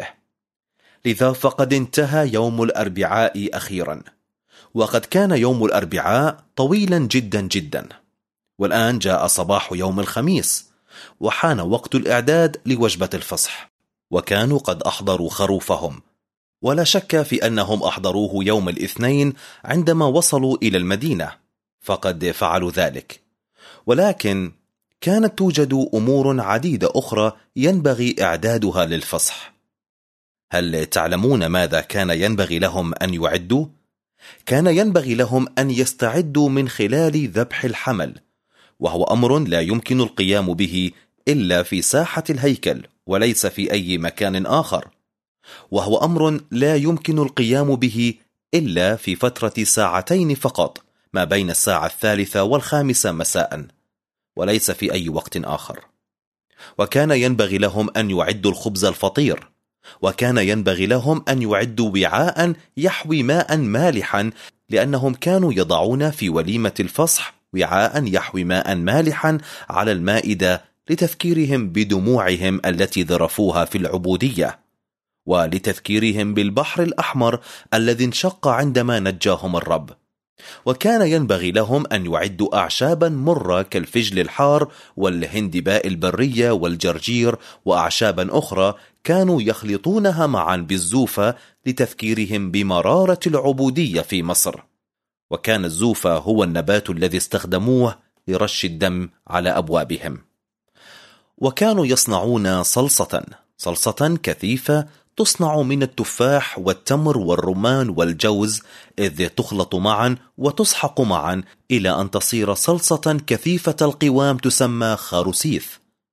Speaker 2: لذا فقد انتهى يوم الأربعاء أخيرا، وقد كان يوم الأربعاء طويلا جدا جدا. والآن جاء صباح يوم الخميس، وحان وقت الإعداد لوجبة الفصح، وكانوا قد أحضروا خروفهم. ولا شك في أنهم أحضروه يوم الاثنين عندما وصلوا إلى المدينة، فقد فعلوا ذلك. ولكن كانت توجد أمور عديدة أخرى ينبغي إعدادها للفصح. هل تعلمون ماذا كان ينبغي لهم أن يعدوا؟ كان ينبغي لهم أن يستعدوا من خلال ذبح الحمل، وهو أمر لا يمكن القيام به إلا في ساحة الهيكل وليس في أي مكان آخر، وهو أمر لا يمكن القيام به إلا في فترة ساعتين فقط، ما بين الساعة الثالثة والخامسة مساء، وليس في أي وقت آخر. وكان ينبغي لهم أن يعدوا الخبز الفطير، وكان ينبغي لهم أن يعدوا وعاء يحوي ماء مالحا، لأنهم كانوا يضعون في وليمة الفصح وعاء يحوي ماء مالحا على المائدة لتذكيرهم بدموعهم التي ذرفوها في العبودية، ولتذكيرهم بالبحر الأحمر الذي انشق عندما نجاهم الرب. وكان ينبغي لهم أن يعدوا أعشابا مرة كالفجل الحار والهندباء البرية والجرجير، وأعشابا أخرى كانوا يخلطونها معا بالزوفة لتذكيرهم بمرارة العبودية في مصر. وكان الزوفة هو النبات الذي استخدموه لرش الدم على أبوابهم. وكانوا يصنعون صلصة صلصة كثيفة تصنع من التفاح والتمر والرمان والجوز، إذ تخلط معا وتسحق معا إلى أن تصير صلصة كثيفة القوام تسمى خاروسيث.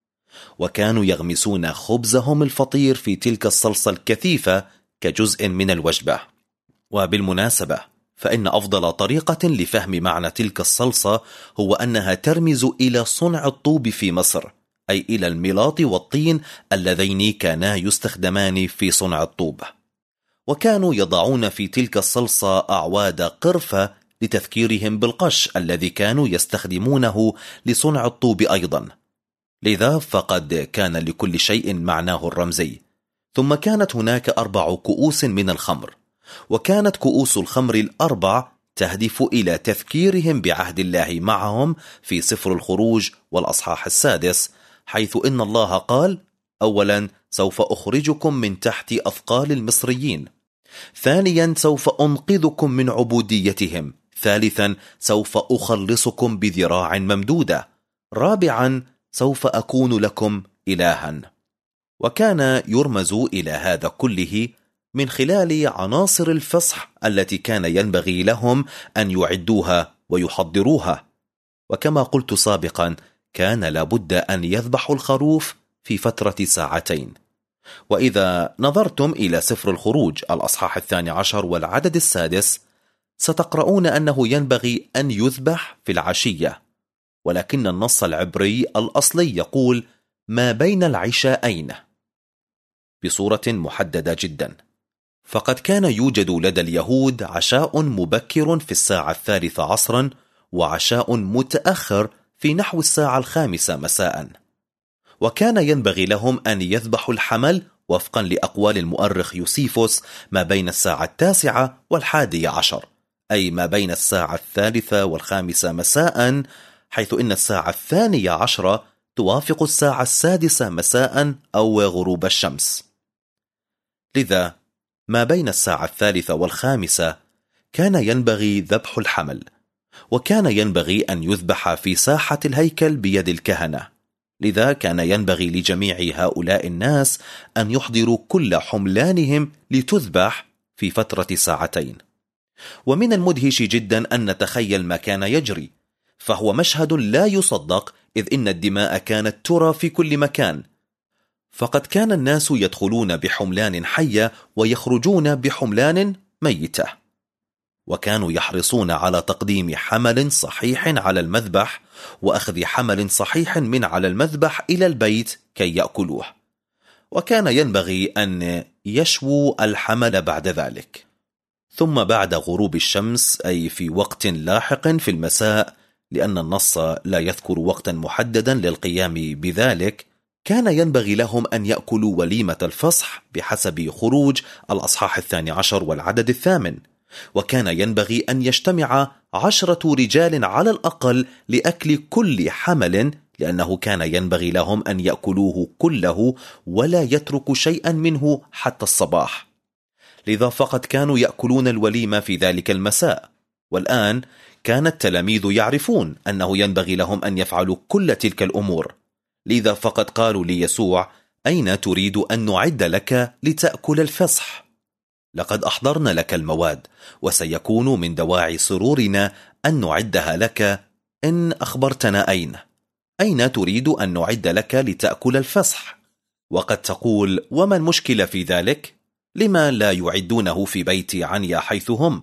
Speaker 2: وكانوا يغمسون خبزهم الفطير في تلك الصلصة الكثيفة كجزء من الوجبة. وبالمناسبة فإن أفضل طريقة لفهم معنى تلك الصلصة هو أنها ترمز إلى صنع الطوب في مصر، أي إلى الملاط والطين اللذين كانا يستخدمان في صنع الطوب. وكانوا يضعون في تلك الصلصة أعواد قرفة لتذكيرهم بالقش الذي كانوا يستخدمونه لصنع الطوب أيضا، لذا فقد كان لكل شيء معناه الرمزي. ثم كانت هناك أربع كؤوس من الخمر، وكانت كؤوس الخمر الأربع تهدف إلى تذكيرهم بعهد الله معهم في سفر الخروج والأصحاح السادس، حيث إن الله قال: أولا سوف أخرجكم من تحت أثقال المصريين، ثانيا سوف أنقذكم من عبوديتهم، ثالثا سوف أخلصكم بذراع ممدودة، رابعا سوف أكون لكم إلها. وكان يرمز إلى هذا كله من خلال عناصر الفصح التي كان ينبغي لهم أن يعدوها ويحضروها. وكما قلت سابقا، كان لابد أن يذبحوا الخروف في فترة ساعتين. وإذا نظرتم إلى سفر الخروج الأصحاح الثاني عشر والعدد السادس، ستقرؤون أنه ينبغي أن يذبح في العشية، ولكن النص العبري الأصلي يقول ما بين العشاءين بصورة محددة جدا. فقد كان يوجد لدى اليهود عشاء مبكر في الساعة الثالثة عصرا، وعشاء متأخر في نحو الساعة الخامسة مساء. وكان ينبغي لهم أن يذبحوا الحمل وفقا لأقوال المؤرخ يوسيفوس ما بين الساعة التاسعة والحادية عشر، أي ما بين الساعة الثالثة والخامسة مساء، حيث إن الساعة الثانية عشرة توافق الساعة السادسة مساء أو غروب الشمس. لذا ما بين الساعة الثالثة والخامسة كان ينبغي ذبح الحمل، وكان ينبغي أن يذبح في ساحة الهيكل بيد الكهنة. لذا كان ينبغي لجميع هؤلاء الناس أن يحضروا كل حملانهم لتذبح في فترة ساعتين. ومن المدهش جدا أن نتخيل ما كان يجري، فهو مشهد لا يصدق، إذ إن الدماء كانت ترى في كل مكان. فقد كان الناس يدخلون بحملان حية ويخرجون بحملان ميتة، وكانوا يحرصون على تقديم حمل صحيح على المذبح وأخذ حمل صحيح من على المذبح إلى البيت كي يأكلوه، وكان ينبغي أن يشووا الحمل بعد ذلك. ثم بعد غروب الشمس، أي في وقت لاحق في المساء، لأن النص لا يذكر وقتا محددا للقيام بذلك، كان ينبغي لهم أن يأكلوا وليمة الفصح بحسب خروج الأصحاح الثاني عشر والعدد الثامن. وكان ينبغي أن يجتمع عشرة رجال على الأقل لأكل كل حمل، لأنه كان ينبغي لهم أن يأكلوه كله ولا يتركوا شيئا منه حتى الصباح. لذا فقد كانوا يأكلون الوليمة في ذلك المساء. والآن كان التلاميذ يعرفون أنه ينبغي لهم أن يفعلوا كل تلك الأمور، لذا فقد قالوا ليسوع: أين تريد أن نعد لك لتأكل الفصح؟ لقد أحضرنا لك المواد، وسيكون من دواعي سرورنا أن نعدها لك إن أخبرتنا أين. أين تريد أن نعد لك لتأكل الفصح؟ وقد تقول: وما المشكلة في ذلك؟ لما لا يعدونه في بيت عنيا حيث هم؟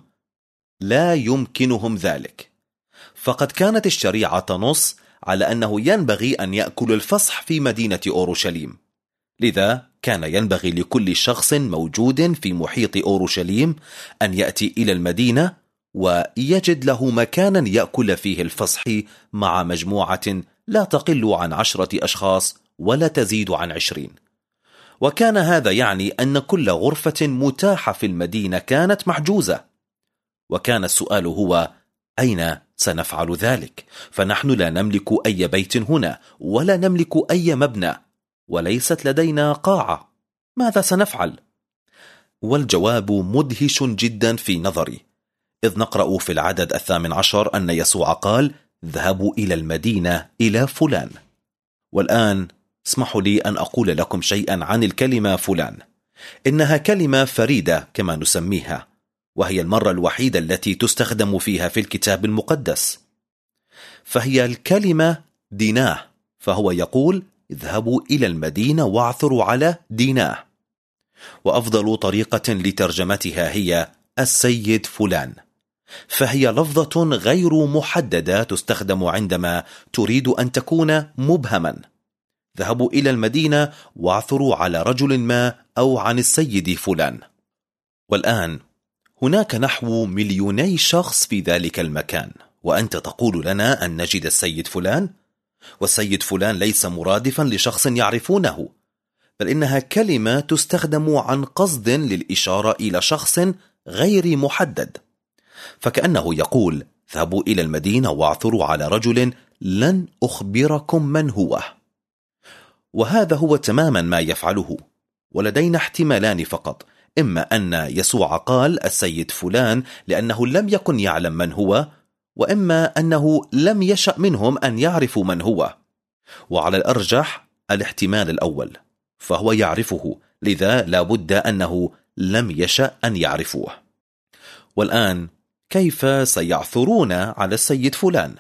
Speaker 2: لا يمكنهم ذلك، فقد كانت الشريعة تنص على أنه ينبغي أن يأكل الفصح في مدينة أورشليم. لذا كان ينبغي لكل شخص موجود في محيط أورشليم أن يأتي إلى المدينة ويجد له مكانا يأكل فيه الفصح مع مجموعة لا تقل عن عشرة أشخاص ولا تزيد عن عشرين. وكان هذا يعني أن كل غرفة متاحة في المدينة كانت محجوزة. وكان السؤال هو: أين سنفعل ذلك؟ فنحن لا نملك أي بيت هنا، ولا نملك أي مبنى، وليست لدينا قاعة. ماذا سنفعل؟ والجواب مدهش جدا في نظري، إذ نقرأ في العدد الثامن عشر أن يسوع قال: ذهبوا إلى المدينة إلى فلان. والآن اسمحوا لي أن أقول لكم شيئا عن الكلمة فلان. إنها كلمة فريدة كما نسميها، وهي المرة الوحيدة التي تستخدم فيها في الكتاب المقدس. فهي الكلمة ديناه، فهو يقول: اذهبوا إلى المدينة واعثروا على ديناه. وأفضل طريقة لترجمتها هي السيد فلان. فهي لفظة غير محددة تستخدم عندما تريد أن تكون مبهما. ذهبوا إلى المدينة واعثروا على رجل ما أو عن السيد فلان. والآن هناك نحو مليوني شخص في ذلك المكان، وأنت تقول لنا أن نجد السيد فلان، والسيد فلان ليس مرادفا لشخص يعرفونه، بل إنها كلمة تستخدم عن قصد للإشارة إلى شخص غير محدد. فكأنه يقول: ذهبوا إلى المدينة واعثروا على رجل لن أخبركم من هو. وهذا هو تماما ما يفعله، ولدينا احتمالان فقط: إما أن يسوع قال السيد فلان لأنه لم يكن يعلم من هو، وإما أنه لم يشأ منهم أن يعرفوا من هو. وعلى الأرجح الاحتمال الأول، فهو يعرفه، لذا لا بد أنه لم يشأ أن يعرفوه. والآن كيف سيعثرون على السيد فلان؟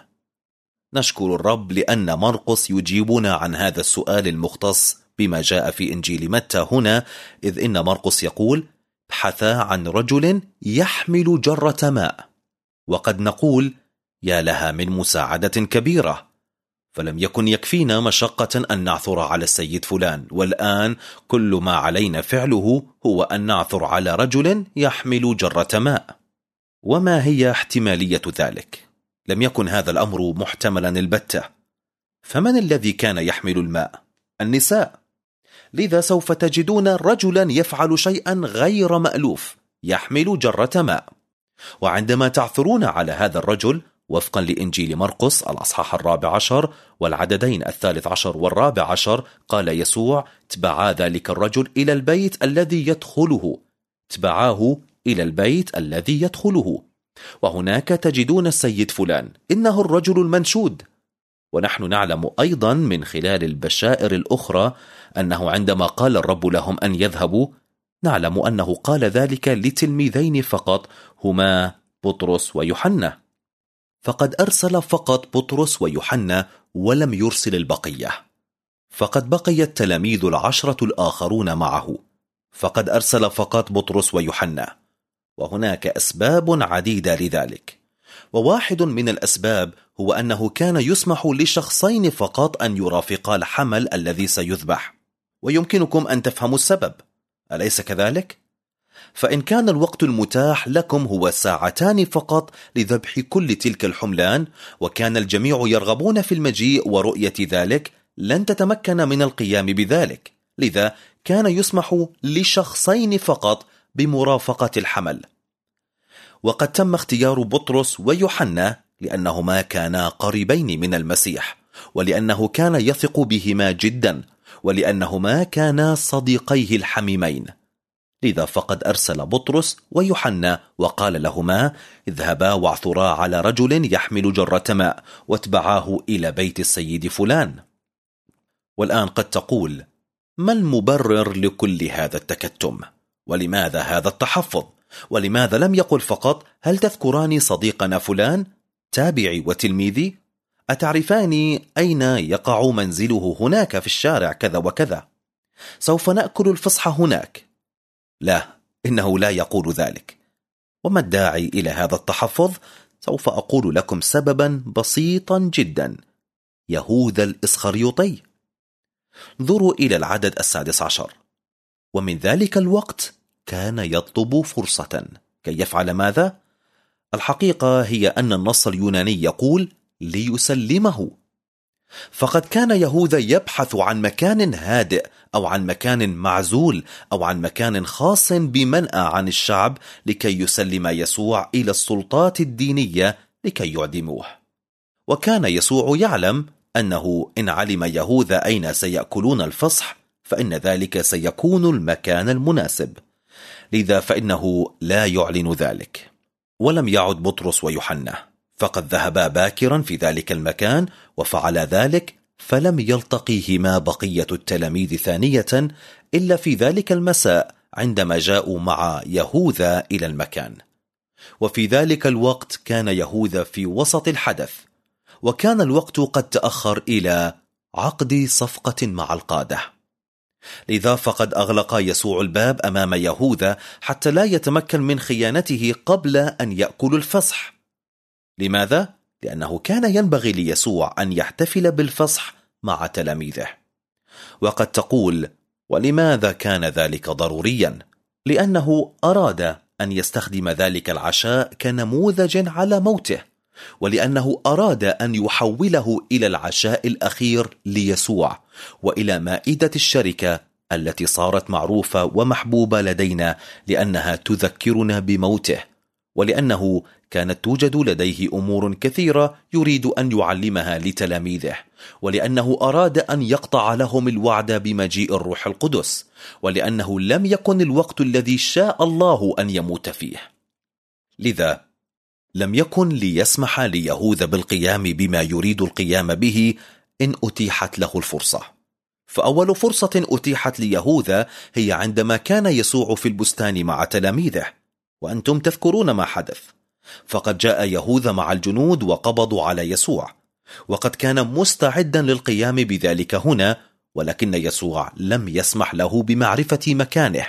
Speaker 2: نشكر الرب لأن مرقس يجيبنا عن هذا السؤال المختص بما جاء في إنجيل متى هنا، إذ إن مرقس يقول: بحثا عن رجل يحمل جرة ماء. وقد نقول: يا لها من مساعدة كبيرة، فلم يكن يكفينا مشقة أن نعثر على السيد فلان، والآن كل ما علينا فعله هو أن نعثر على رجل يحمل جرة ماء. وما هي احتمالية ذلك؟ لم يكن هذا الأمر محتملا البتة. فمن الذي كان يحمل الماء؟ النساء. لذا سوف تجدون رجلا يفعل شيئا غير مألوف، يحمل جرة ماء. وعندما تعثرون على هذا الرجل وفقا لإنجيل مرقس الأصحاح الرابع عشر والعددين الثالث عشر والرابع عشر، قال يسوع: تبعا ذلك الرجل إلى البيت الذي يدخله. تبعاه إلى البيت الذي يدخله، وهناك تجدون السيد فلان، إنه الرجل المنشود. ونحن نعلم أيضا من خلال البشائر الأخرى أنه عندما قال الرب لهم أن يذهبوا، نعلم أنه قال ذلك لتلميذين فقط، هما بطرس ويوحنا، فقد أرسل فقط بطرس ويوحنا ولم يرسل البقية. فقد بقي التلاميذ العشرة الآخرون معه، فقد أرسل فقط بطرس ويوحنا. وهناك أسباب عديدة لذلك، وواحد من الأسباب هو أنه كان يسمح لشخصين فقط أن يرافقا الحمل الذي سيذبح، ويمكنكم أن تفهموا السبب، أليس كذلك؟ فإن كان الوقت المتاح لكم هو ساعتان فقط لذبح كل تلك الحملان، وكان الجميع يرغبون في المجيء ورؤية ذلك، لن تتمكن من القيام بذلك. لذا كان يسمح لشخصين فقط بمرافقة الحمل. وقد تم اختيار بطرس ويوحنا لأنهما كانا قريبين من المسيح، ولأنه كان يثق بهما جدا، ولأنهما كانا صديقيه الحميمين. لذا فقد أرسل بطرس ويوحنا وقال لهما: اذهبا واعثرا على رجل يحمل جرة ماء واتبعاه إلى بيت السيد فلان. والآن قد تقول: ما المبرر لكل هذا التكتم؟ ولماذا هذا التحفظ؟ ولماذا لم يقل فقط: هل تذكران صديقنا فلان تابعي وتلميذي؟ أتعرفان أين يقع منزله؟ هناك في الشارع كذا وكذا، سوف نأكل الفصح هناك. لا، إنه لا يقول ذلك. وما الداعي إلى هذا التحفظ؟ سوف أقول لكم سببا بسيطا جدا: يهوذا الإسخريوطي. انظروا إلى العدد السادس عشر: ومن ذلك الوقت كان يطلب فرصة كي يفعل ماذا؟ الحقيقة هي أن النص اليوناني يقول ليسلمه. فقد كان يهوذا يبحث عن مكان هادئ أو عن مكان معزول أو عن مكان خاص بمنأى عن الشعب لكي يسلم يسوع إلى السلطات الدينية لكي يعدموه. وكان يسوع يعلم أنه إن علم يهوذا أين سيأكلون الفصح فإن ذلك سيكون المكان المناسب، لذا فإنه لا يعلن ذلك. ولم يعد بطرس ويوحنا، فقد ذهبا باكرا في ذلك المكان وفعل ذلك، فلم يلتقيهما بقية التلاميذ ثانية إلا في ذلك المساء عندما جاءوا مع يهوذا إلى المكان. وفي ذلك الوقت كان يهوذا في وسط الحدث، وكان الوقت قد تأخر إلى عقد صفقة مع القادة. لذا فقد أغلق يسوع الباب أمام يهوذا حتى لا يتمكن من خيانته قبل أن يأكل الفصح. لماذا؟ لأنه كان ينبغي ليسوع أن يحتفل بالفصح مع تلاميذه. وقد تقول: ولماذا كان ذلك ضروريا؟ لأنه أراد أن يستخدم ذلك العشاء كنموذج على موته، ولأنه أراد أن يحوله إلى العشاء الأخير ليسوع وإلى مائدة الشركة التي صارت معروفة ومحبوبة لدينا لأنها تذكرنا بموته، ولأنه كانت توجد لديه أمور كثيرة يريد أن يعلمها لتلاميذه، ولأنه أراد أن يقطع لهم الوعد بمجيء الروح القدس، ولأنه لم يكن الوقت الذي شاء الله أن يموت فيه. لذا لم يكن ليسمح ليهوذا بالقيام بما يريد القيام به إن أتيحت له الفرصة. فأول فرصة أتيحت ليهوذا هي عندما كان يسوع في البستان مع تلاميذه، وأنتم تذكرون ما حدث. فقد جاء يهوذا مع الجنود وقبضوا على يسوع، وقد كان مستعدا للقيام بذلك هنا، ولكن يسوع لم يسمح له بمعرفة مكانه.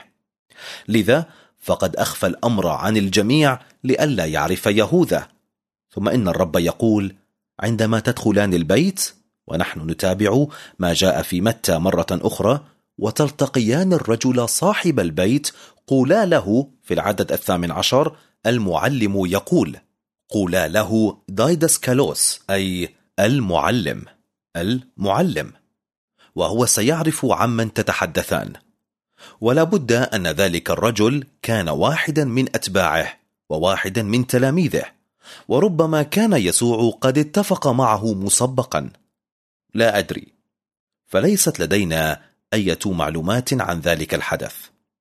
Speaker 2: لذا فقد أخفى الأمر عن الجميع لئلا يعرف يهوذا. ثم إن الرب يقول: عندما تدخلان البيت، ونحن نتابع ما جاء في متى مرة أخرى، وتلتقيان الرجل صاحب البيت، قولا له في العدد الثامن عشر: المعلم يقول. قولا له دايداسكالوس، أي المعلم، المعلم، وهو سيعرف عمن تتحدثان. ولا بد أن ذلك الرجل كان واحدا من أتباعه وواحدا من تلاميذه، وربما كان يسوع قد اتفق معه مسبقا، لا أدري، فليست لدينا أي معلومات عن ذلك الحدث.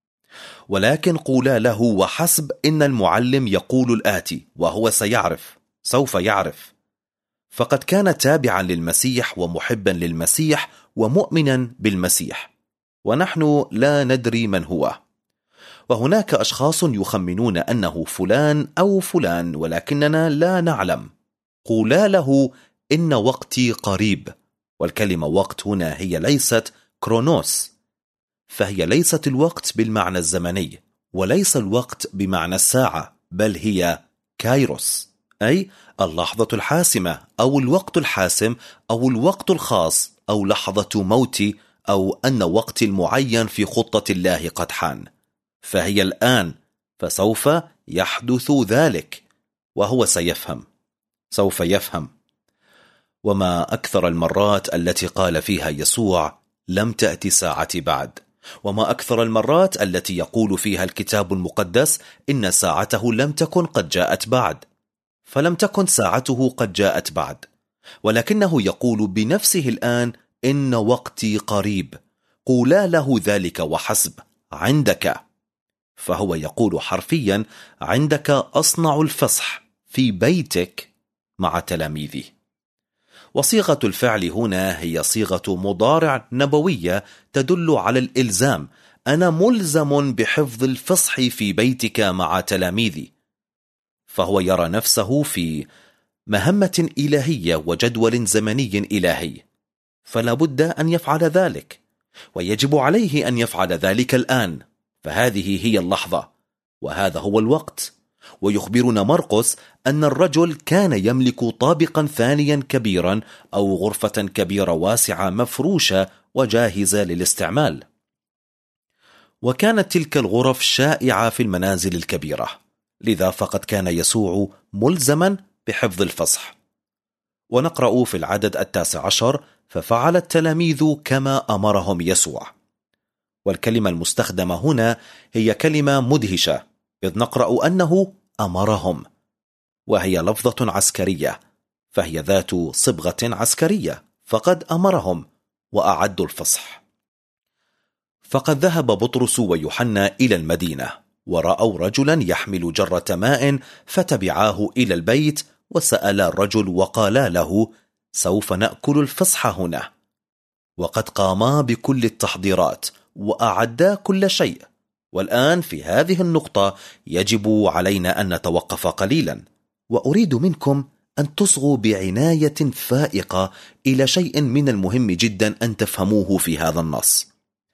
Speaker 2: ولكن قولا له وحسب إن المعلم يقول الآتي، وهو سيعرف، سوف يعرف. فقد كان تابعا للمسيح ومحبا للمسيح ومؤمنا بالمسيح، ونحن لا ندري من هو. وهناك أشخاص يخمنون أنه فلان أو فلان، ولكننا لا نعلم. قولا له إن وقتي قريب، والكلمة وقت هنا هي ليست كرونوس، فهي ليست الوقت بالمعنى الزمني، وليس الوقت بمعنى الساعة، بل هي كايروس، أي اللحظة الحاسمة أو الوقت الحاسم أو الوقت الخاص أو لحظة موتي، أو أن وقت المعين في خطة الله قد حان، فهي الآن، فسوف يحدث ذلك، وهو سيفهم، سوف يفهم. وما أكثر المرات التي قال فيها يسوع: لم تأتي ساعتي بعد، وما أكثر المرات التي يقول فيها الكتاب المقدس إن ساعته لم تكن قد جاءت بعد، فلم تكن ساعته قد جاءت بعد، ولكنه يقول بنفسه الآن: إن وقتي قريب. قولا له ذلك وحسب، عندك. فهو يقول حرفيا: عندك أصنع الفصح في بيتك مع تلاميذي. وصيغة الفعل هنا هي صيغة مضارع نبوية تدل على الإلزام. أنا ملزم بحفظ الفصح في بيتك مع تلاميذي. فهو يرى نفسه في مهمة إلهية وجدول زمني إلهي، فلا بد أن يفعل ذلك، ويجب عليه أن يفعل ذلك الآن، فهذه هي اللحظة وهذا هو الوقت. ويخبرنا مرقس أن الرجل كان يملك طابقا ثانيا كبيرا أو غرفة كبيرة واسعة مفروشة وجاهزة للاستعمال، وكانت تلك الغرف شائعة في المنازل الكبيرة. لذا فقد كان يسوع ملزما بحفظ الفصح. ونقرأ في العدد التاسع عشر: ففعل التلاميذ كما أمرهم يسوع. والكلمة المستخدمة هنا هي كلمة مدهشة، إذ نقرأ أنه أمرهم، وهي لفظة عسكرية، فهي ذات صبغة عسكرية، فقد أمرهم وأعدوا الفصح. فقد ذهب بطرس ويوحنا إلى المدينة، ورأوا رجلا يحمل جرة ماء، فتبعاه إلى البيت، وسأل الرجل وقالا له: سوف نأكل الفصح هنا. وقد قاما بكل التحضيرات وأعدا كل شيء. والآن في هذه النقطة يجب علينا أن نتوقف قليلا، وأريد منكم أن تصغوا بعناية فائقة إلى شيء من المهم جدا أن تفهموه في هذا النص.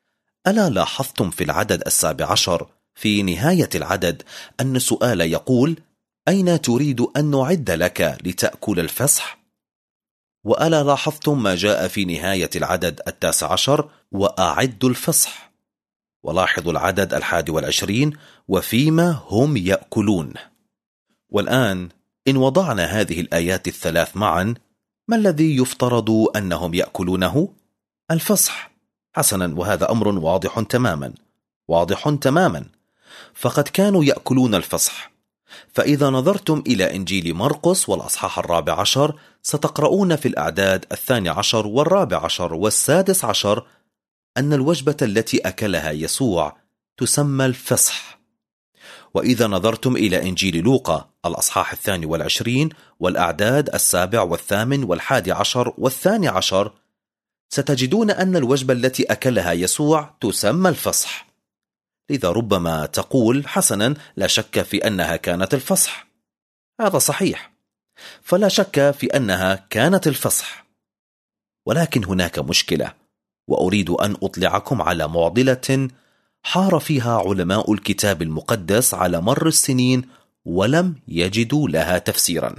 Speaker 2: ألا لاحظتم في العدد السابع عشر في نهاية العدد أن السؤال يقول: أين تريد أن نعد لك لتأكل الفصح؟ وألا لاحظتم ما جاء في نهاية العدد التاسع عشر: وأعد الفصح؟ ولاحظوا العدد الحادي والعشرين: وفيما هم يأكلون. والآن إن وضعنا هذه الآيات الثلاث معا، ما الذي يفترض أنهم يأكلونه؟ الفصح. حسنا، وهذا أمر واضح تماما واضح تماما فقد كانوا يأكلون الفصح. فإذا نظرتم إلى إنجيل مرقس والأصحاح الرابع عشر، ستقرؤون في الأعداد الثاني عشر والرابع عشر والسادس عشر أن الوجبة التي أكلها يسوع تسمى الفصح. وإذا نظرتم إلى إنجيل لوقا الأصحاح الثاني والعشرين والأعداد السابع والثامن والحادي عشر والثاني عشر، ستجدون أن الوجبة التي أكلها يسوع تسمى الفصح. لذا ربما تقول: حسنا، لا شك في أنها كانت الفصح. هذا صحيح، فلا شك في أنها كانت الفصح، ولكن هناك مشكلة، وأريد أن أطلعكم على معضلة حار فيها علماء الكتاب المقدس على مر السنين ولم يجدوا لها تفسيرا.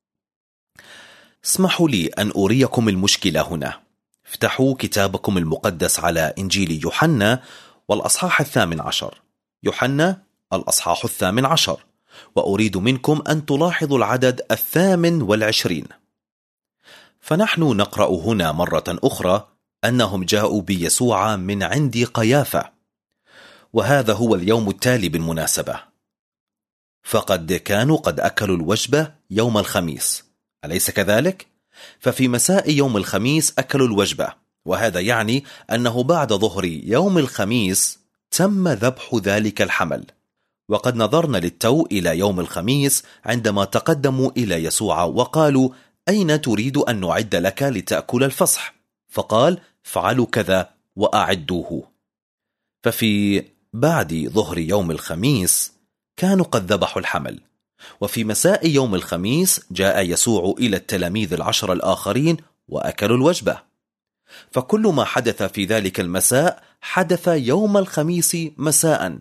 Speaker 2: اسمحوا لي أن أريكم المشكلة هنا. افتحوا كتابكم المقدس على إنجيل يوحنا والأصحاح الثامن عشر. يوحنا الأصحاح الثامن عشر، وأريد منكم أن تلاحظوا العدد الثامن والعشرين. فنحن نقرأ هنا مرة أخرى أنهم جاءوا بيسوع من عند قيافة، وهذا هو اليوم التالي بالمناسبة، فقد كانوا قد أكلوا الوجبة يوم الخميس، أليس كذلك؟ ففي مساء يوم الخميس أكلوا الوجبة، وهذا يعني أنه بعد ظهر يوم الخميس تم ذبح ذلك الحمل. وقد نظرنا للتو إلى يوم الخميس عندما تقدموا إلى يسوع وقالوا: أين تريد أن نعد لك لتأكل الفصح؟ فقال: فعلوا كذا وأعدوه. ففي بعد ظهر يوم الخميس كانوا قد ذبحوا الحمل، وفي مساء يوم الخميس جاء يسوع إلى التلاميذ العشر الآخرين وأكلوا الوجبة. فكل ما حدث في ذلك المساء حدث يوم الخميس مساء،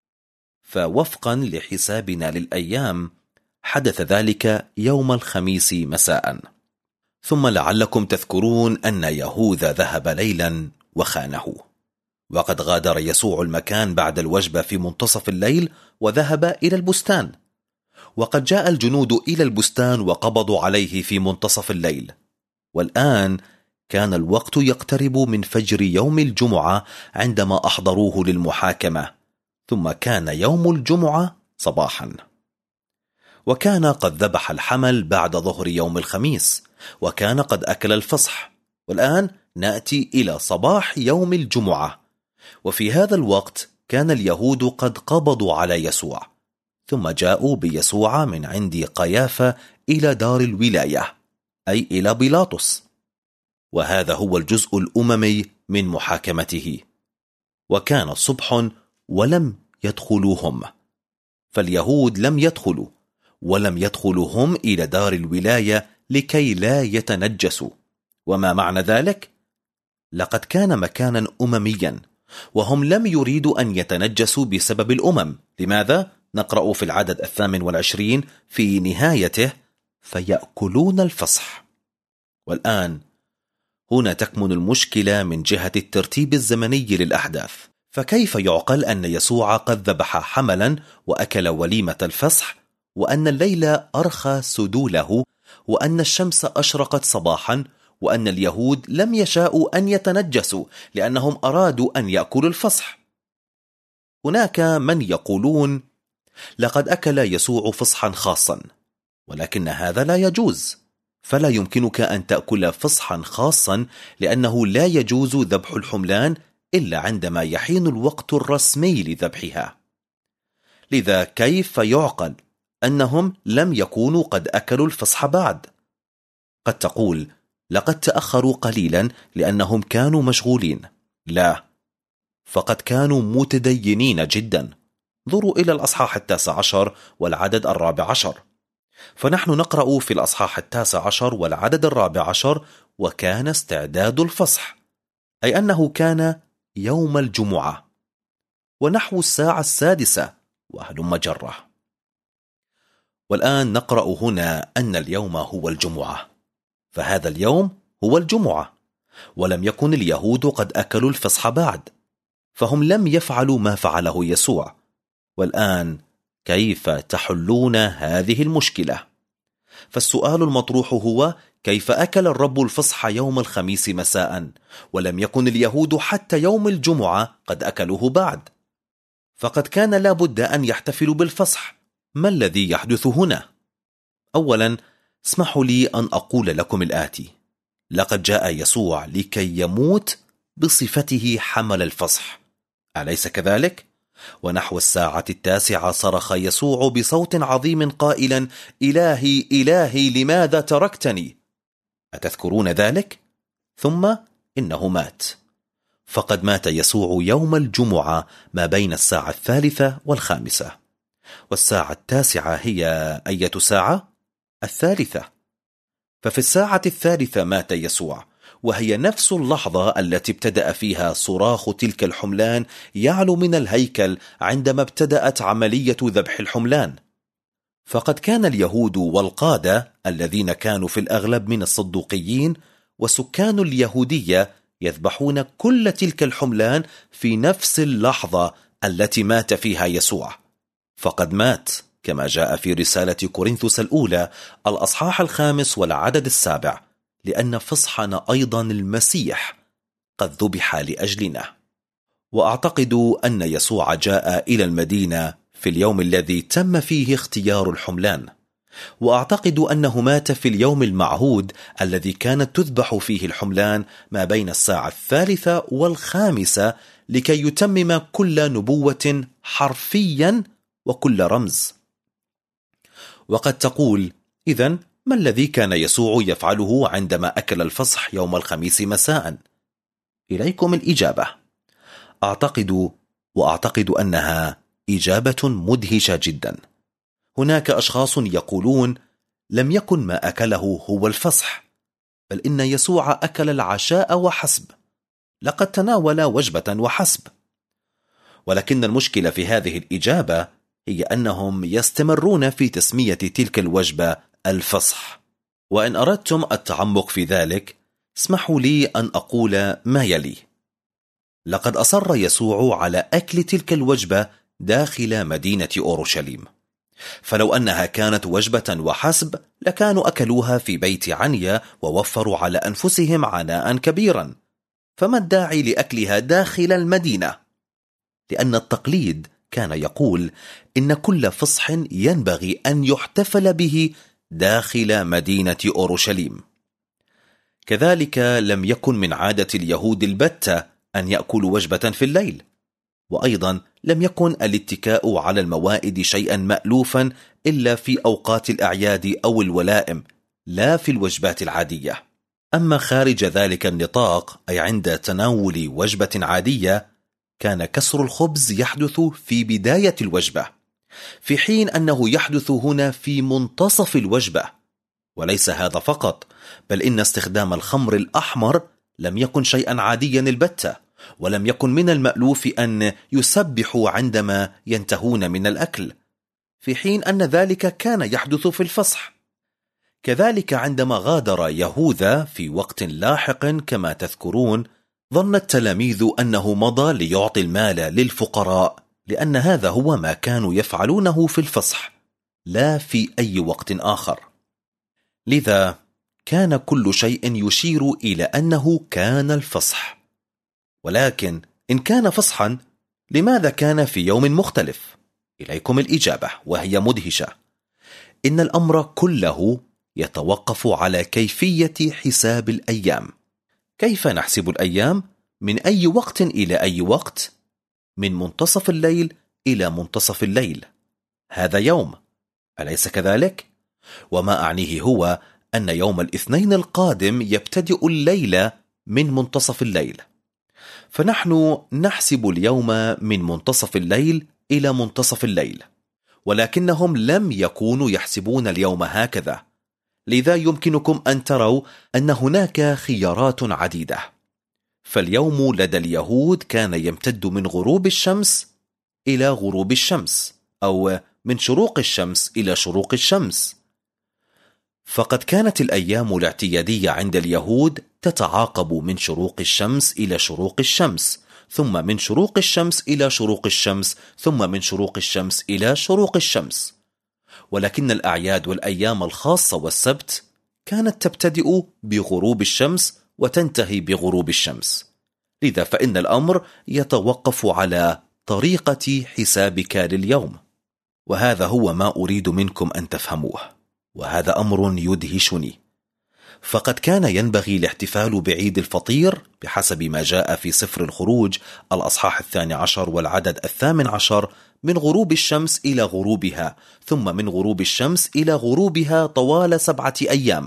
Speaker 2: فوفقا لحسابنا للأيام حدث ذلك يوم الخميس مساء. ثم لعلكم تذكرون أن يهوذا ذهب ليلا وخانه، وقد غادر يسوع المكان بعد الوجبة في منتصف الليل وذهب إلى البستان، وقد جاء الجنود إلى البستان وقبضوا عليه في منتصف الليل. والآن كان الوقت يقترب من فجر يوم الجمعة عندما أحضروه للمحاكمة، ثم كان يوم الجمعة صباحا، وكان قد ذبح الحمل بعد ظهر يوم الخميس، وكان قد أكل الفصح. والآن نأتي إلى صباح يوم الجمعة، وفي هذا الوقت كان اليهود قد قبضوا على يسوع، ثم جاءوا بيسوع من عند قيافة إلى دار الولاية، أي إلى بيلاطس، وهذا هو الجزء الأممي من محاكمته. وكان صبح ولم يدخلوا هم، فاليهود لم يدخلوا ولم يدخلوا هم إلى دار الولاية لكي لا يتنجسوا. وما معنى ذلك؟ لقد كان مكانا أمميا، وهم لم يريدوا أن يتنجسوا بسبب الأمم. لماذا؟ نقرأ في العدد الثامن والعشرين في نهايته: فيأكلون الفصح. والآن هنا تكمن المشكلة من جهة الترتيب الزمني للأحداث. فكيف يعقل أن يسوع قد ذبح حملا وأكل وليمة الفصح، وأن الليل أرخى سدوله، وأن الشمس أشرقت صباحا، وأن اليهود لم يشاءوا أن يتنجسوا لأنهم أرادوا أن يأكلوا الفصح؟ هناك من يقولون: لقد أكل يسوع فصحا خاصا، ولكن هذا لا يجوز، فلا يمكنك أن تأكل فصحا خاصا، لأنه لا يجوز ذبح الحملان إلا عندما يحين الوقت الرسمي لذبحها. لذا كيف يعقل أنهم لم يكونوا قد أكلوا الفصح بعد؟ قد تقول: لقد تأخروا قليلا لأنهم كانوا مشغولين. لا، فقد كانوا متدينين جدا. انظروا إلى الأصحاح التاسع عشر والعدد الرابع عشر، فنحن نقرأ في الأصحاح التاسع عشر والعدد الرابع عشر: وكان استعداد الفصح، أي أنه كان يوم الجمعة، ونحو الساعة السادسة وهلم جرة. والآن نقرأ هنا أن اليوم هو الجمعة، فهذا اليوم هو الجمعة، ولم يكن اليهود قد أكلوا الفصح بعد، فهم لم يفعلوا ما فعله يسوع. والآن كيف تحلون هذه المشكلة؟ فالسؤال المطروح هو: كيف أكل الرب الفصح يوم الخميس مساء ولم يكن اليهود حتى يوم الجمعة قد أكلوه بعد؟ فقد كان لابد أن يحتفلوا بالفصح. ما الذي يحدث هنا؟ أولا، اسمحوا لي أن أقول لكم الآتي: لقد جاء يسوع لكي يموت بصفته حمل الفصح، أليس كذلك؟ ونحو الساعة التاسعة صرخ يسوع بصوت عظيم قائلا: إلهي إلهي لماذا تركتني؟ أتذكرون ذلك؟ ثم إنه مات. فقد مات يسوع يوم الجمعة ما بين الساعة الثالثة والخامسة. والساعة التاسعة هي أية ساعة؟ الثالثة. ففي الساعة الثالثة مات يسوع، وهي نفس اللحظة التي ابتدأ فيها صراخ تلك الحملان يعلو من الهيكل عندما ابتدأت عملية ذبح الحملان. فقد كان اليهود والقادة الذين كانوا في الأغلب من الصدوقيين وسكان اليهودية يذبحون كل تلك الحملان في نفس اللحظة التي مات فيها يسوع. فقد مات كما جاء في رسالة كورنثوس الأولى الأصحاح الخامس والعدد السابع: لأن فصحنا أيضا المسيح قد ذبح لأجلنا. وأعتقد أن يسوع جاء إلى المدينة في اليوم الذي تم فيه اختيار الحملان، وأعتقد أنه مات في اليوم المعهود الذي كانت تذبح فيه الحملان ما بين الساعة الثالثة والخامسة لكي يتمم كل نبوة حرفيا وكل رمز. وقد تقول: إذن ما الذي كان يسوع يفعله عندما أكل الفصح يوم الخميس مساء؟ إليكم الإجابة. أعتقد وأعتقد أنها إجابة مدهشة جدا. هناك أشخاص يقولون: لم يكن ما أكله هو الفصح، بل إن يسوع أكل العشاء وحسب، لقد تناول وجبة وحسب. ولكن المشكلة في هذه الإجابة هي أنهم يستمرون في تسمية تلك الوجبة الفصح. وإن أردتم التعمق في ذلك، اسمحوا لي أن أقول ما يلي: لقد أصر يسوع على أكل تلك الوجبة داخل مدينة أورشليم، فلو أنها كانت وجبة وحسب لكانوا أكلوها في بيت عنيا ووفروا على أنفسهم عناء كبيرا. فما الداعي لأكلها داخل المدينة؟ لأن التقليد كان يقول إن كل فصح ينبغي أن يحتفل به داخل مدينة أورشليم. كذلك لم يكن من عادة اليهود البتة أن يأكلوا وجبة في الليل، وأيضا لم يكن الاتكاء على الموائد شيئا مألوفا إلا في أوقات الأعياد أو الولائم، لا في الوجبات العادية. أما خارج ذلك النطاق، أي عند تناول وجبة عادية، كان كسر الخبز يحدث في بداية الوجبة، في حين أنه يحدث هنا في منتصف الوجبة. وليس هذا فقط، بل إن استخدام الخمر الأحمر لم يكن شيئا عاديا البتة، ولم يكن من المألوف أن يسبحوا عندما ينتهون من الأكل، في حين أن ذلك كان يحدث في الفصح. كذلك عندما غادر يهوذا في وقت لاحق كما تذكرون، ظن التلاميذ أنه مضى ليعطي المال للفقراء، لأن هذا هو ما كانوا يفعلونه في الفصح، لا في أي وقت آخر. لذا كان كل شيء يشير إلى أنه كان الفصح. ولكن إن كان فصحا، لماذا كان في يوم مختلف؟ إليكم الإجابة، وهي مدهشة. إن الأمر كله يتوقف على كيفية حساب الأيام. كيف نحسب الأيام؟ من أي وقت إلى أي وقت؟ من منتصف الليل إلى منتصف الليل، هذا يوم، أليس كذلك؟ وما أعنيه هو أن يوم الاثنين القادم يبتدئ الليل من منتصف الليل، فنحن نحسب اليوم من منتصف الليل إلى منتصف الليل، ولكنهم لم يكونوا يحسبون اليوم هكذا. لذا يمكنكم أن تروا أن هناك خيارات عديدة. فاليوم لدى اليهود كان يمتد من غروب الشمس إلى غروب الشمس، أو من شروق الشمس إلى شروق الشمس. فقد كانت الأيام الاعتيادية عند اليهود تتعاقب من شروق الشمس إلى شروق الشمس، ثم من شروق الشمس إلى شروق الشمس، ثم من شروق الشمس إلى شروق الشمس. ولكن الأعياد والأيام الخاصة والسبت كانت تبتدئ بغروب الشمس وتنتهي بغروب الشمس، لذا فإن الأمر يتوقف على طريقة حسابك لليوم. وهذا هو ما أريد منكم أن تفهموه، وهذا أمر يدهشني. فقد كان ينبغي الاحتفال بعيد الفطير بحسب ما جاء في سفر الخروج الأصحاح الثاني عشر والعدد الثامن عشر من غروب الشمس إلى غروبها، ثم من غروب الشمس إلى غروبها طوال سبعة أيام.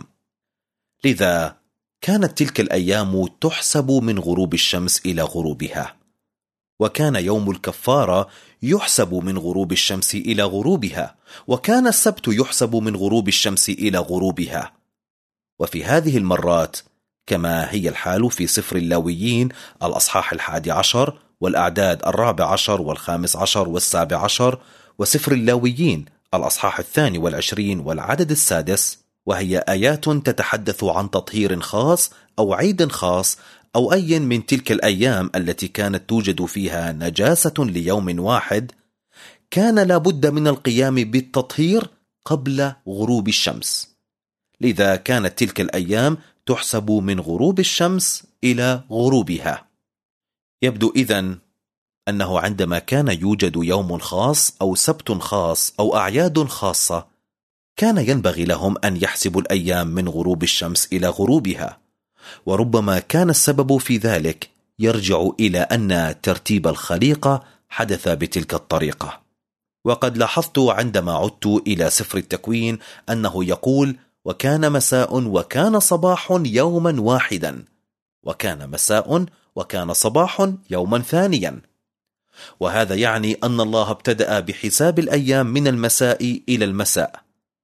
Speaker 2: لذا كانت تلك الأيام تحسب من غروب الشمس إلى غروبها. وكان يوم الكفارة يحسب من غروب الشمس إلى غروبها، وكان السبت يحسب من غروب الشمس إلى غروبها. وفي هذه المرات كما هي الحال في سفر اللاويين الأصحاح الحادي عشر والأعداد الرابع عشر والخامس عشر والسابع عشر، وسفر اللاويين الأصحاح الثاني والعشرين والعدد السادس، وهي آيات تتحدث عن تطهير خاص أو عيد خاص أو أي من تلك الأيام التي كانت توجد فيها نجاسة ليوم واحد، كان لابد من القيام بالتطهير قبل غروب الشمس. لذا كانت تلك الأيام تحسب من غروب الشمس إلى غروبها. يبدو إذن أنه عندما كان يوجد يوم خاص أو سبت خاص أو أعياد خاصة، كان ينبغي لهم أن يحسبوا الأيام من غروب الشمس إلى غروبها. وربما كان السبب في ذلك يرجع إلى أن ترتيب الخليقة حدث بتلك الطريقة. وقد لاحظت عندما عدت إلى سفر التكوين أنه يقول: وكان مساء وكان صباح يوما واحدا، وكان مساء وكان صباح يوما ثانيا. وهذا يعني أن الله ابتدأ بحساب الأيام من المساء إلى المساء.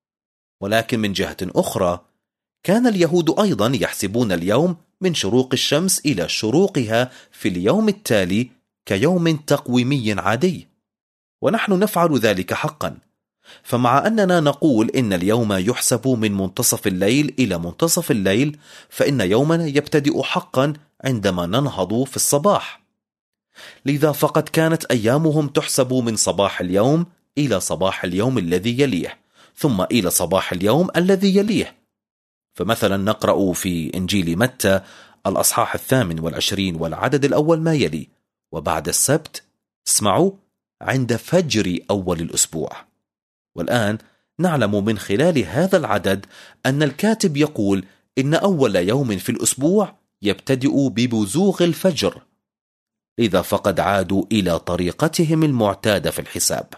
Speaker 2: ولكن من جهة أخرى كان اليهود أيضا يحسبون اليوم من شروق الشمس إلى شروقها في اليوم التالي كيوم تقويمي عادي، ونحن نفعل ذلك حقا. فمع أننا نقول إن اليوم يحسب من منتصف الليل إلى منتصف الليل، فإن يومنا يبتدئ حقا عندما ننهض في الصباح. لذا فقد كانت أيامهم تحسب من صباح اليوم إلى صباح اليوم الذي يليه، ثم إلى صباح اليوم الذي يليه. فمثلا نقرأ في إنجيل متى الأصحاح الثامن والعشرين والعدد الأول ما يلي: وبعد السبت اسمعوا عند فجر أول الأسبوع. والآن نعلم من خلال هذا العدد أن الكاتب يقول إن أول يوم في الأسبوع يبتدئ ببزوغ الفجر. إذا فقد عادوا إلى طريقتهم المعتادة في الحساب.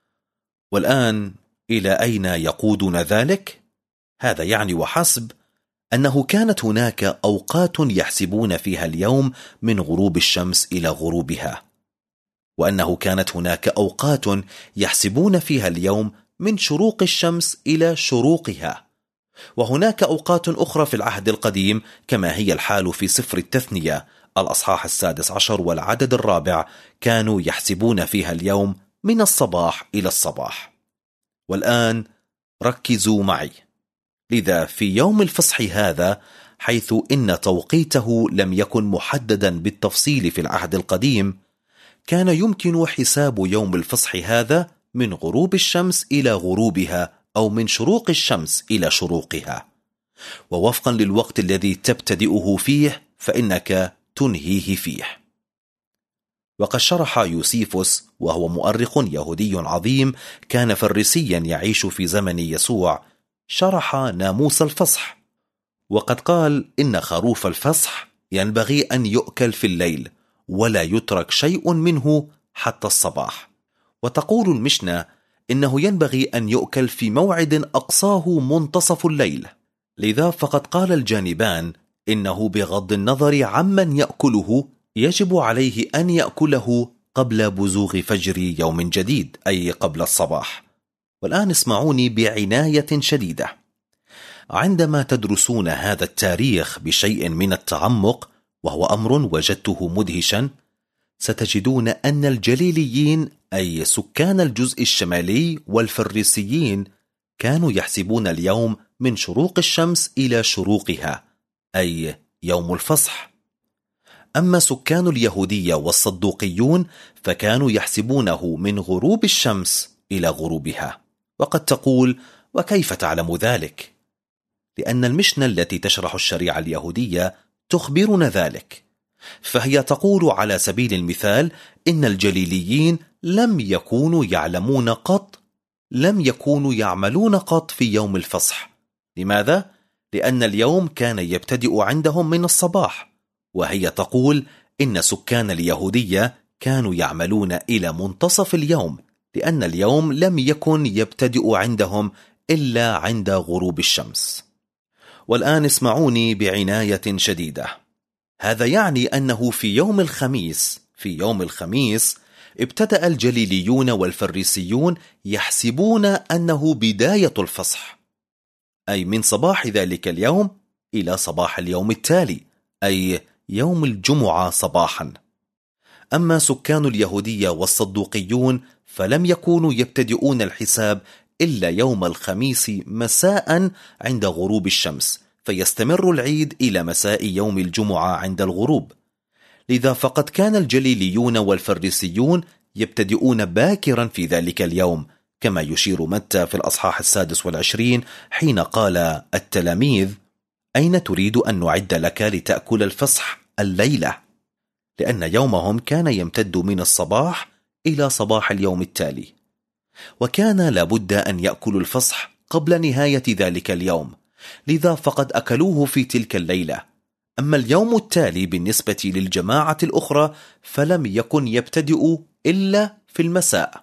Speaker 2: والآن إلى أين يقودنا ذلك؟ هذا يعني وحسب أنه كانت هناك أوقات يحسبون فيها اليوم من غروب الشمس إلى غروبها، وأنه كانت هناك أوقات يحسبون فيها اليوم من شروق الشمس إلى شروقها. وهناك أوقات أخرى في العهد القديم كما هي الحال في سفر التثنية الأصحاح السادس عشر والعدد الرابع، كانوا يحسبون فيها اليوم من الصباح إلى الصباح. والآن ركزوا معي. لذا في يوم الفصح هذا، حيث إن توقيته لم يكن محددا بالتفصيل في العهد القديم، كان يمكن حساب يوم الفصح هذا من غروب الشمس إلى غروبها، أو من شروق الشمس إلى شروقها. ووفقا للوقت الذي تبتدئه فيه فإنك تنهيه فيه. وقد شرح يوسيفوس، وهو مؤرخ يهودي عظيم كان فريسيا يعيش في زمن يسوع، شرح ناموس الفصح، وقد قال إن خروف الفصح ينبغي أن يؤكل في الليل ولا يترك شيء منه حتى الصباح. وتقول المشنة إنه ينبغي أن يؤكل في موعد أقصاه منتصف الليل. لذا فقد قال الجانبان إنه بغض النظر عمن يأكله يجب عليه أن يأكله قبل بزوغ فجر يوم جديد، أي قبل الصباح. والآن اسمعوني بعناية شديدة. عندما تدرسون هذا التاريخ بشيء من التعمق وهو أمر وجدته مدهشا، ستجدون أن الجليليين أي سكان الجزء الشمالي والفريسيين كانوا يحسبون اليوم من شروق الشمس إلى شروقها، أي يوم الفصح. أما سكان اليهودية والصدوقيون فكانوا يحسبونه من غروب الشمس إلى غروبها. وقد تقول: وكيف تعلم ذلك؟ لأن المشنة التي تشرح الشريعة اليهودية تخبرنا ذلك، فهي تقول على سبيل المثال إن الجليليين لم يكونوا يعلمون قط لم يكونوا يعملون قط في يوم الفصح. لماذا؟ لأن اليوم كان يبتدئ عندهم من الصباح، وهي تقول إن سكان اليهودية كانوا يعملون إلى منتصف اليوم، لأن اليوم لم يكن يبتدئ عندهم إلا عند غروب الشمس. والآن اسمعوني بعناية شديدة. هذا يعني أنه في يوم الخميس في يوم الخميس ابتدأ الجليليون والفريسيون يحسبون أنه بداية الفصح، أي من صباح ذلك اليوم إلى صباح اليوم التالي، أي يوم الجمعة صباحا. أما سكان اليهودية والصدوقيون فلم يكونوا يبتدئون الحساب إلا يوم الخميس مساء عند غروب الشمس، فيستمر العيد إلى مساء يوم الجمعة عند الغروب. لذا فقد كان الجليليون والفريسيون يبتدئون باكرا في ذلك اليوم، كما يشير متى في الأصحاح السادس والعشرين حين قال التلاميذ: أين تريد أن نعد لك لتأكل الفصح الليلة؟ لأن يومهم كان يمتد من الصباح إلى صباح اليوم التالي، وكان لابد أن يأكلوا الفصح قبل نهاية ذلك اليوم، لذا فقد أكلوه في تلك الليلة. أما اليوم التالي بالنسبة للجماعة الأخرى فلم يكن يبتدئ إلا في المساء،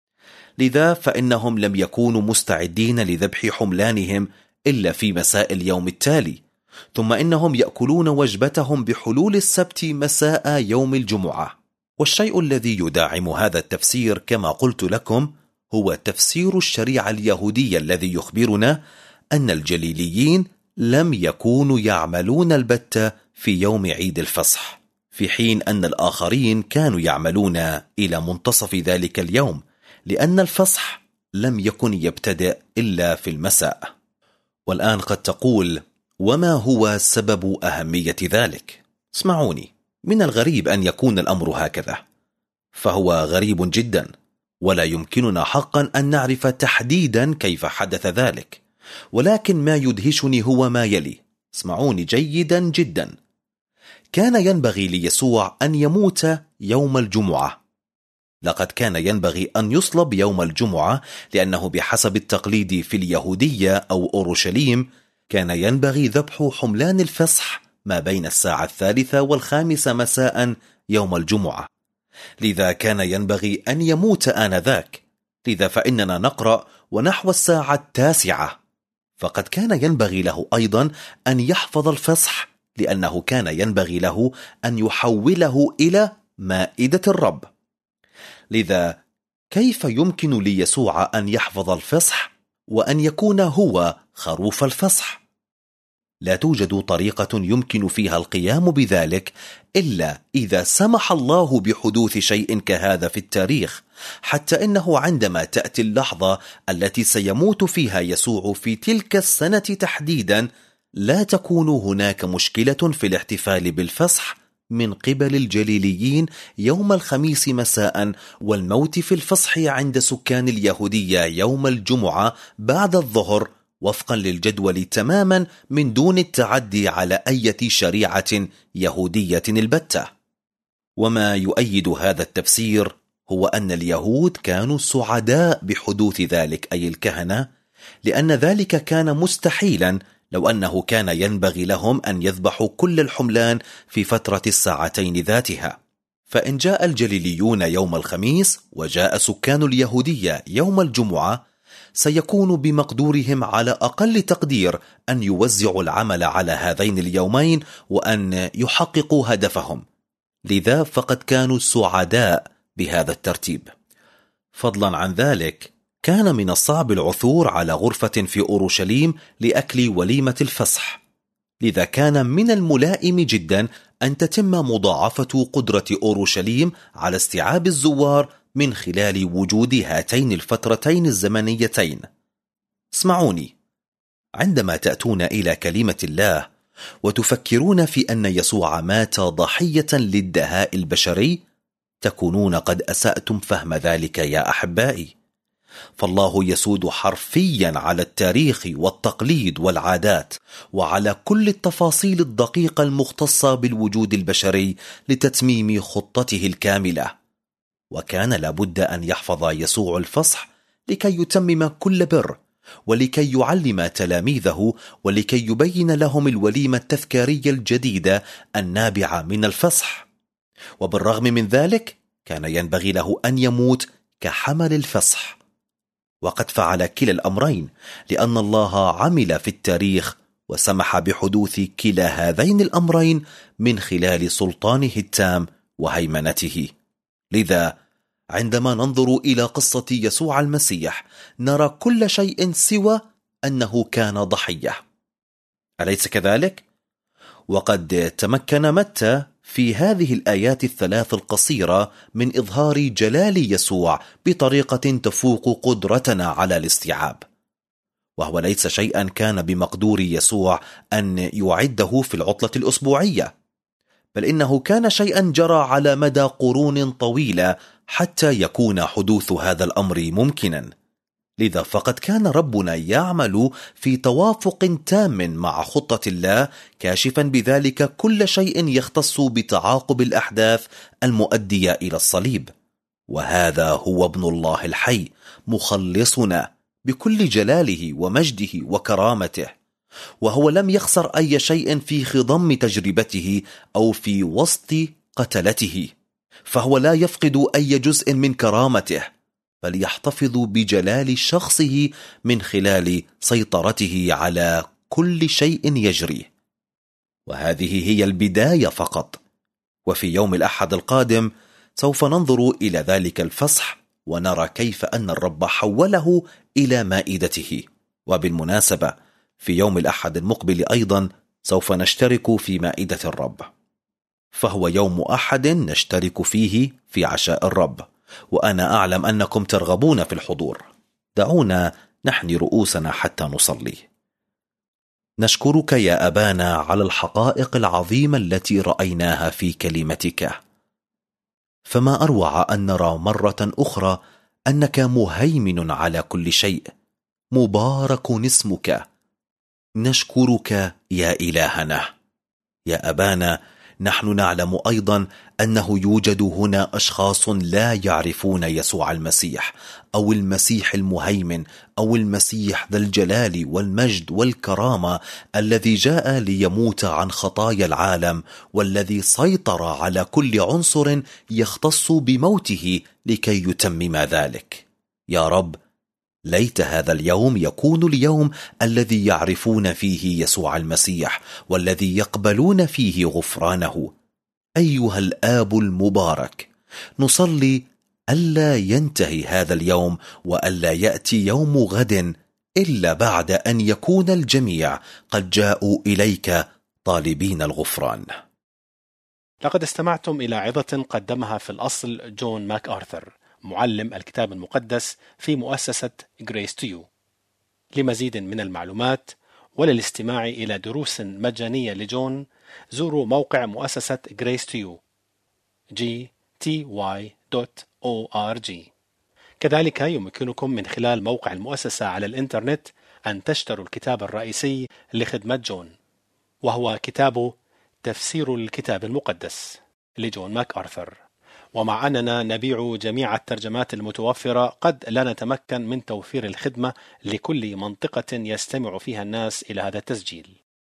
Speaker 2: لذا فإنهم لم يكونوا مستعدين لذبح حملانهم إلا في مساء اليوم التالي، ثم إنهم يأكلون وجبتهم بحلول السبت مساء يوم الجمعة. والشيء الذي يدعم هذا التفسير كما قلت لكم هو تفسير الشريعة اليهودية الذي يخبرنا أن الجليليين لم يكونوا يعملون البتة في يوم عيد الفصح، في حين أن الآخرين كانوا يعملون إلى منتصف ذلك اليوم، لأن الفصح لم يكن يبتدئ إلا في المساء. والآن قد تقول: وما هو سبب أهمية ذلك؟ اسمعوني، من الغريب أن يكون الأمر هكذا، فهو غريب جدا، ولا يمكننا حقا أن نعرف تحديدا كيف حدث ذلك، ولكن ما يدهشني هو ما يلي. اسمعوني جيدا جدا. كان ينبغي ليسوع أن يموت يوم الجمعة. لقد كان ينبغي أن يصلب يوم الجمعة، لأنه بحسب التقليد في اليهودية أو أورشليم كان ينبغي ذبح حملان الفصح ما بين الساعة الثالثة والخامسة مساء يوم الجمعة، لذا كان ينبغي أن يموت آنذاك. لذا فإننا نقرأ ونحو الساعة التاسعة، فقد كان ينبغي له أيضا أن يحفظ الفصح، لأنه كان ينبغي له أن يحوله إلى مائدة الرب. لذا كيف يمكن ليسوع أن يحفظ الفصح وأن يكون هو خروف الفصح؟ لا توجد طريقة يمكن فيها القيام بذلك إلا إذا سمح الله بحدوث شيء كهذا في التاريخ، حتى إنه عندما تأتي اللحظة التي سيموت فيها يسوع في تلك السنة تحديدا لا تكون هناك مشكلة في الاحتفال بالفصح من قبل الجليليين يوم الخميس مساء، والموت في الفصح عند سكان اليهودية يوم الجمعة بعد الظهر وفقا للجدول تماما من دون التعدي على أي شريعة يهودية البتة. وما يؤيد هذا التفسير هو أن اليهود كانوا سعداء بحدوث ذلك، أي الكهنة، لأن ذلك كان مستحيلا لو أنه كان ينبغي لهم أن يذبحوا كل الحملان في فترة الساعتين ذاتها. فإن جاء الجليليون يوم الخميس وجاء سكان اليهودية يوم الجمعة سيكون بمقدورهم على أقل تقدير أن يوزعوا العمل على هذين اليومين وأن يحققوا هدفهم، لذا فقد كانوا سعداء بهذا الترتيب. فضلا عن ذلك كان من الصعب العثور على غرفة في أورشليم لأكل وليمة الفصح، لذا كان من الملائم جدا أن تتم مضاعفة قدرة أورشليم على استيعاب الزوار من خلال وجود هاتين الفترتين الزمنيتين. اسمعوني، عندما تأتون إلى كلمة الله وتفكرون في أن يسوع مات ضحية للدهاء البشري، تكونون قد أسأتم فهم ذلك يا أحبائي. فالله يسود حرفيا على التاريخ والتقليد والعادات وعلى كل التفاصيل الدقيقة المختصة بالوجود البشري لتتميم خطته الكاملة. وكان لابد أن يحفظ يسوع الفصح لكي يتمم كل بر، ولكي يعلم تلاميذه، ولكي يبين لهم الوليمة التذكارية الجديدة النابعة من الفصح. وبالرغم من ذلك كان ينبغي له أن يموت كحمل الفصح، وقد فعل كلا الأمرين، لأن الله عمل في التاريخ وسمح بحدوث كلا هذين الأمرين من خلال سلطانه التام وهيمنته. لذا عندما ننظر إلى قصة يسوع المسيح نرى كل شيء سوى أنه كان ضحية، أليس كذلك؟ وقد تمكن متى في هذه الآيات الثلاث القصيرة من إظهار جلال يسوع بطريقة تفوق قدرتنا على الاستيعاب، وهو ليس شيئا كان بمقدور يسوع أن يعده في العطلة الأسبوعية، بل إنه كان شيئا جرى على مدى قرون طويلة حتى يكون حدوث هذا الأمر ممكنا. لذا فقد كان ربنا يعمل في توافق تام مع خطة الله، كاشفا بذلك كل شيء يختص بتعاقب الأحداث المؤدية إلى الصليب. وهذا هو ابن الله الحي مخلصنا بكل جلاله ومجده وكرامته، وهو لم يخسر أي شيء في خضم تجربته أو في وسط قتلته، فهو لا يفقد أي جزء من كرامته، بل يحتفظ بجلال شخصه من خلال سيطرته على كل شيء يجري. وهذه هي البداية فقط، وفي يوم الأحد القادم سوف ننظر إلى ذلك الفصح ونرى كيف أن الرب حوله إلى مائدته. وبالمناسبة في يوم الأحد المقبل أيضا سوف نشترك في مائدة الرب، فهو يوم أحد نشترك فيه في عشاء الرب، وأنا أعلم أنكم ترغبون في الحضور. دعونا نحني رؤوسنا حتى نصلي. نشكرك يا أبانا على الحقائق العظيمة التي رأيناها في كلمتك، فما أروع أن نرى مرة أخرى أنك مهيمن على كل شيء، مبارك اسمك. نشكرك يا إلهنا. يا أبانا، نحن نعلم أيضا أنه يوجد هنا أشخاص لا يعرفون يسوع المسيح أو المسيح المهيمن أو المسيح ذا الجلال والمجد والكرامة الذي جاء ليموت عن خطايا العالم، والذي سيطر على كل عنصر يختص بموته لكي يتمم ذلك. يا رب، ليت هذا اليوم يكون اليوم الذي يعرفون فيه يسوع المسيح والذي يقبلون فيه غفرانه. أيها الآب المبارك، نصلي ألا ينتهي هذا اليوم وألا يأتي يوم غد إلا بعد أن يكون الجميع قد جاءوا إليك طالبين الغفران.
Speaker 1: لقد استمعتم إلى عظة قدمها في الأصل جون ماك آرثر، معلم الكتاب المقدس في مؤسسة Grace to You. لمزيد من المعلومات وللاستماع إلى دروس مجانية لجون زوروا موقع مؤسسة Grace to You جي تي واي دوت أو آر جي. كذلك يمكنكم من خلال موقع المؤسسة على الإنترنت أن تشتروا الكتاب الرئيسي لخدمة جون، وهو كتاب تفسير الكتاب المقدس لجون ماك آرثر. ومع أننا نبيع جميع الترجمات المتوفرة، قد لا نتمكن من توفير الخدمة لكل منطقة يستمع فيها الناس إلى هذا التسجيل.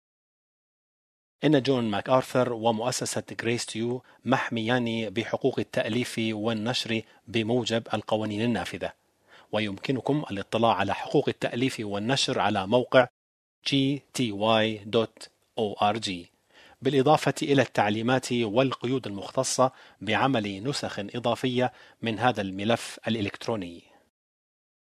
Speaker 1: إن جون ماك آرثر ومؤسسة Grace to You محميان بحقوق التأليف والنشر بموجب القوانين النافذة، ويمكنكم الاطلاع على حقوق التأليف والنشر على موقع جي تي واي دوت أو آر جي، بالإضافة إلى التعليمات والقيود المختصة بعمل نسخ إضافية من هذا الملف الإلكتروني.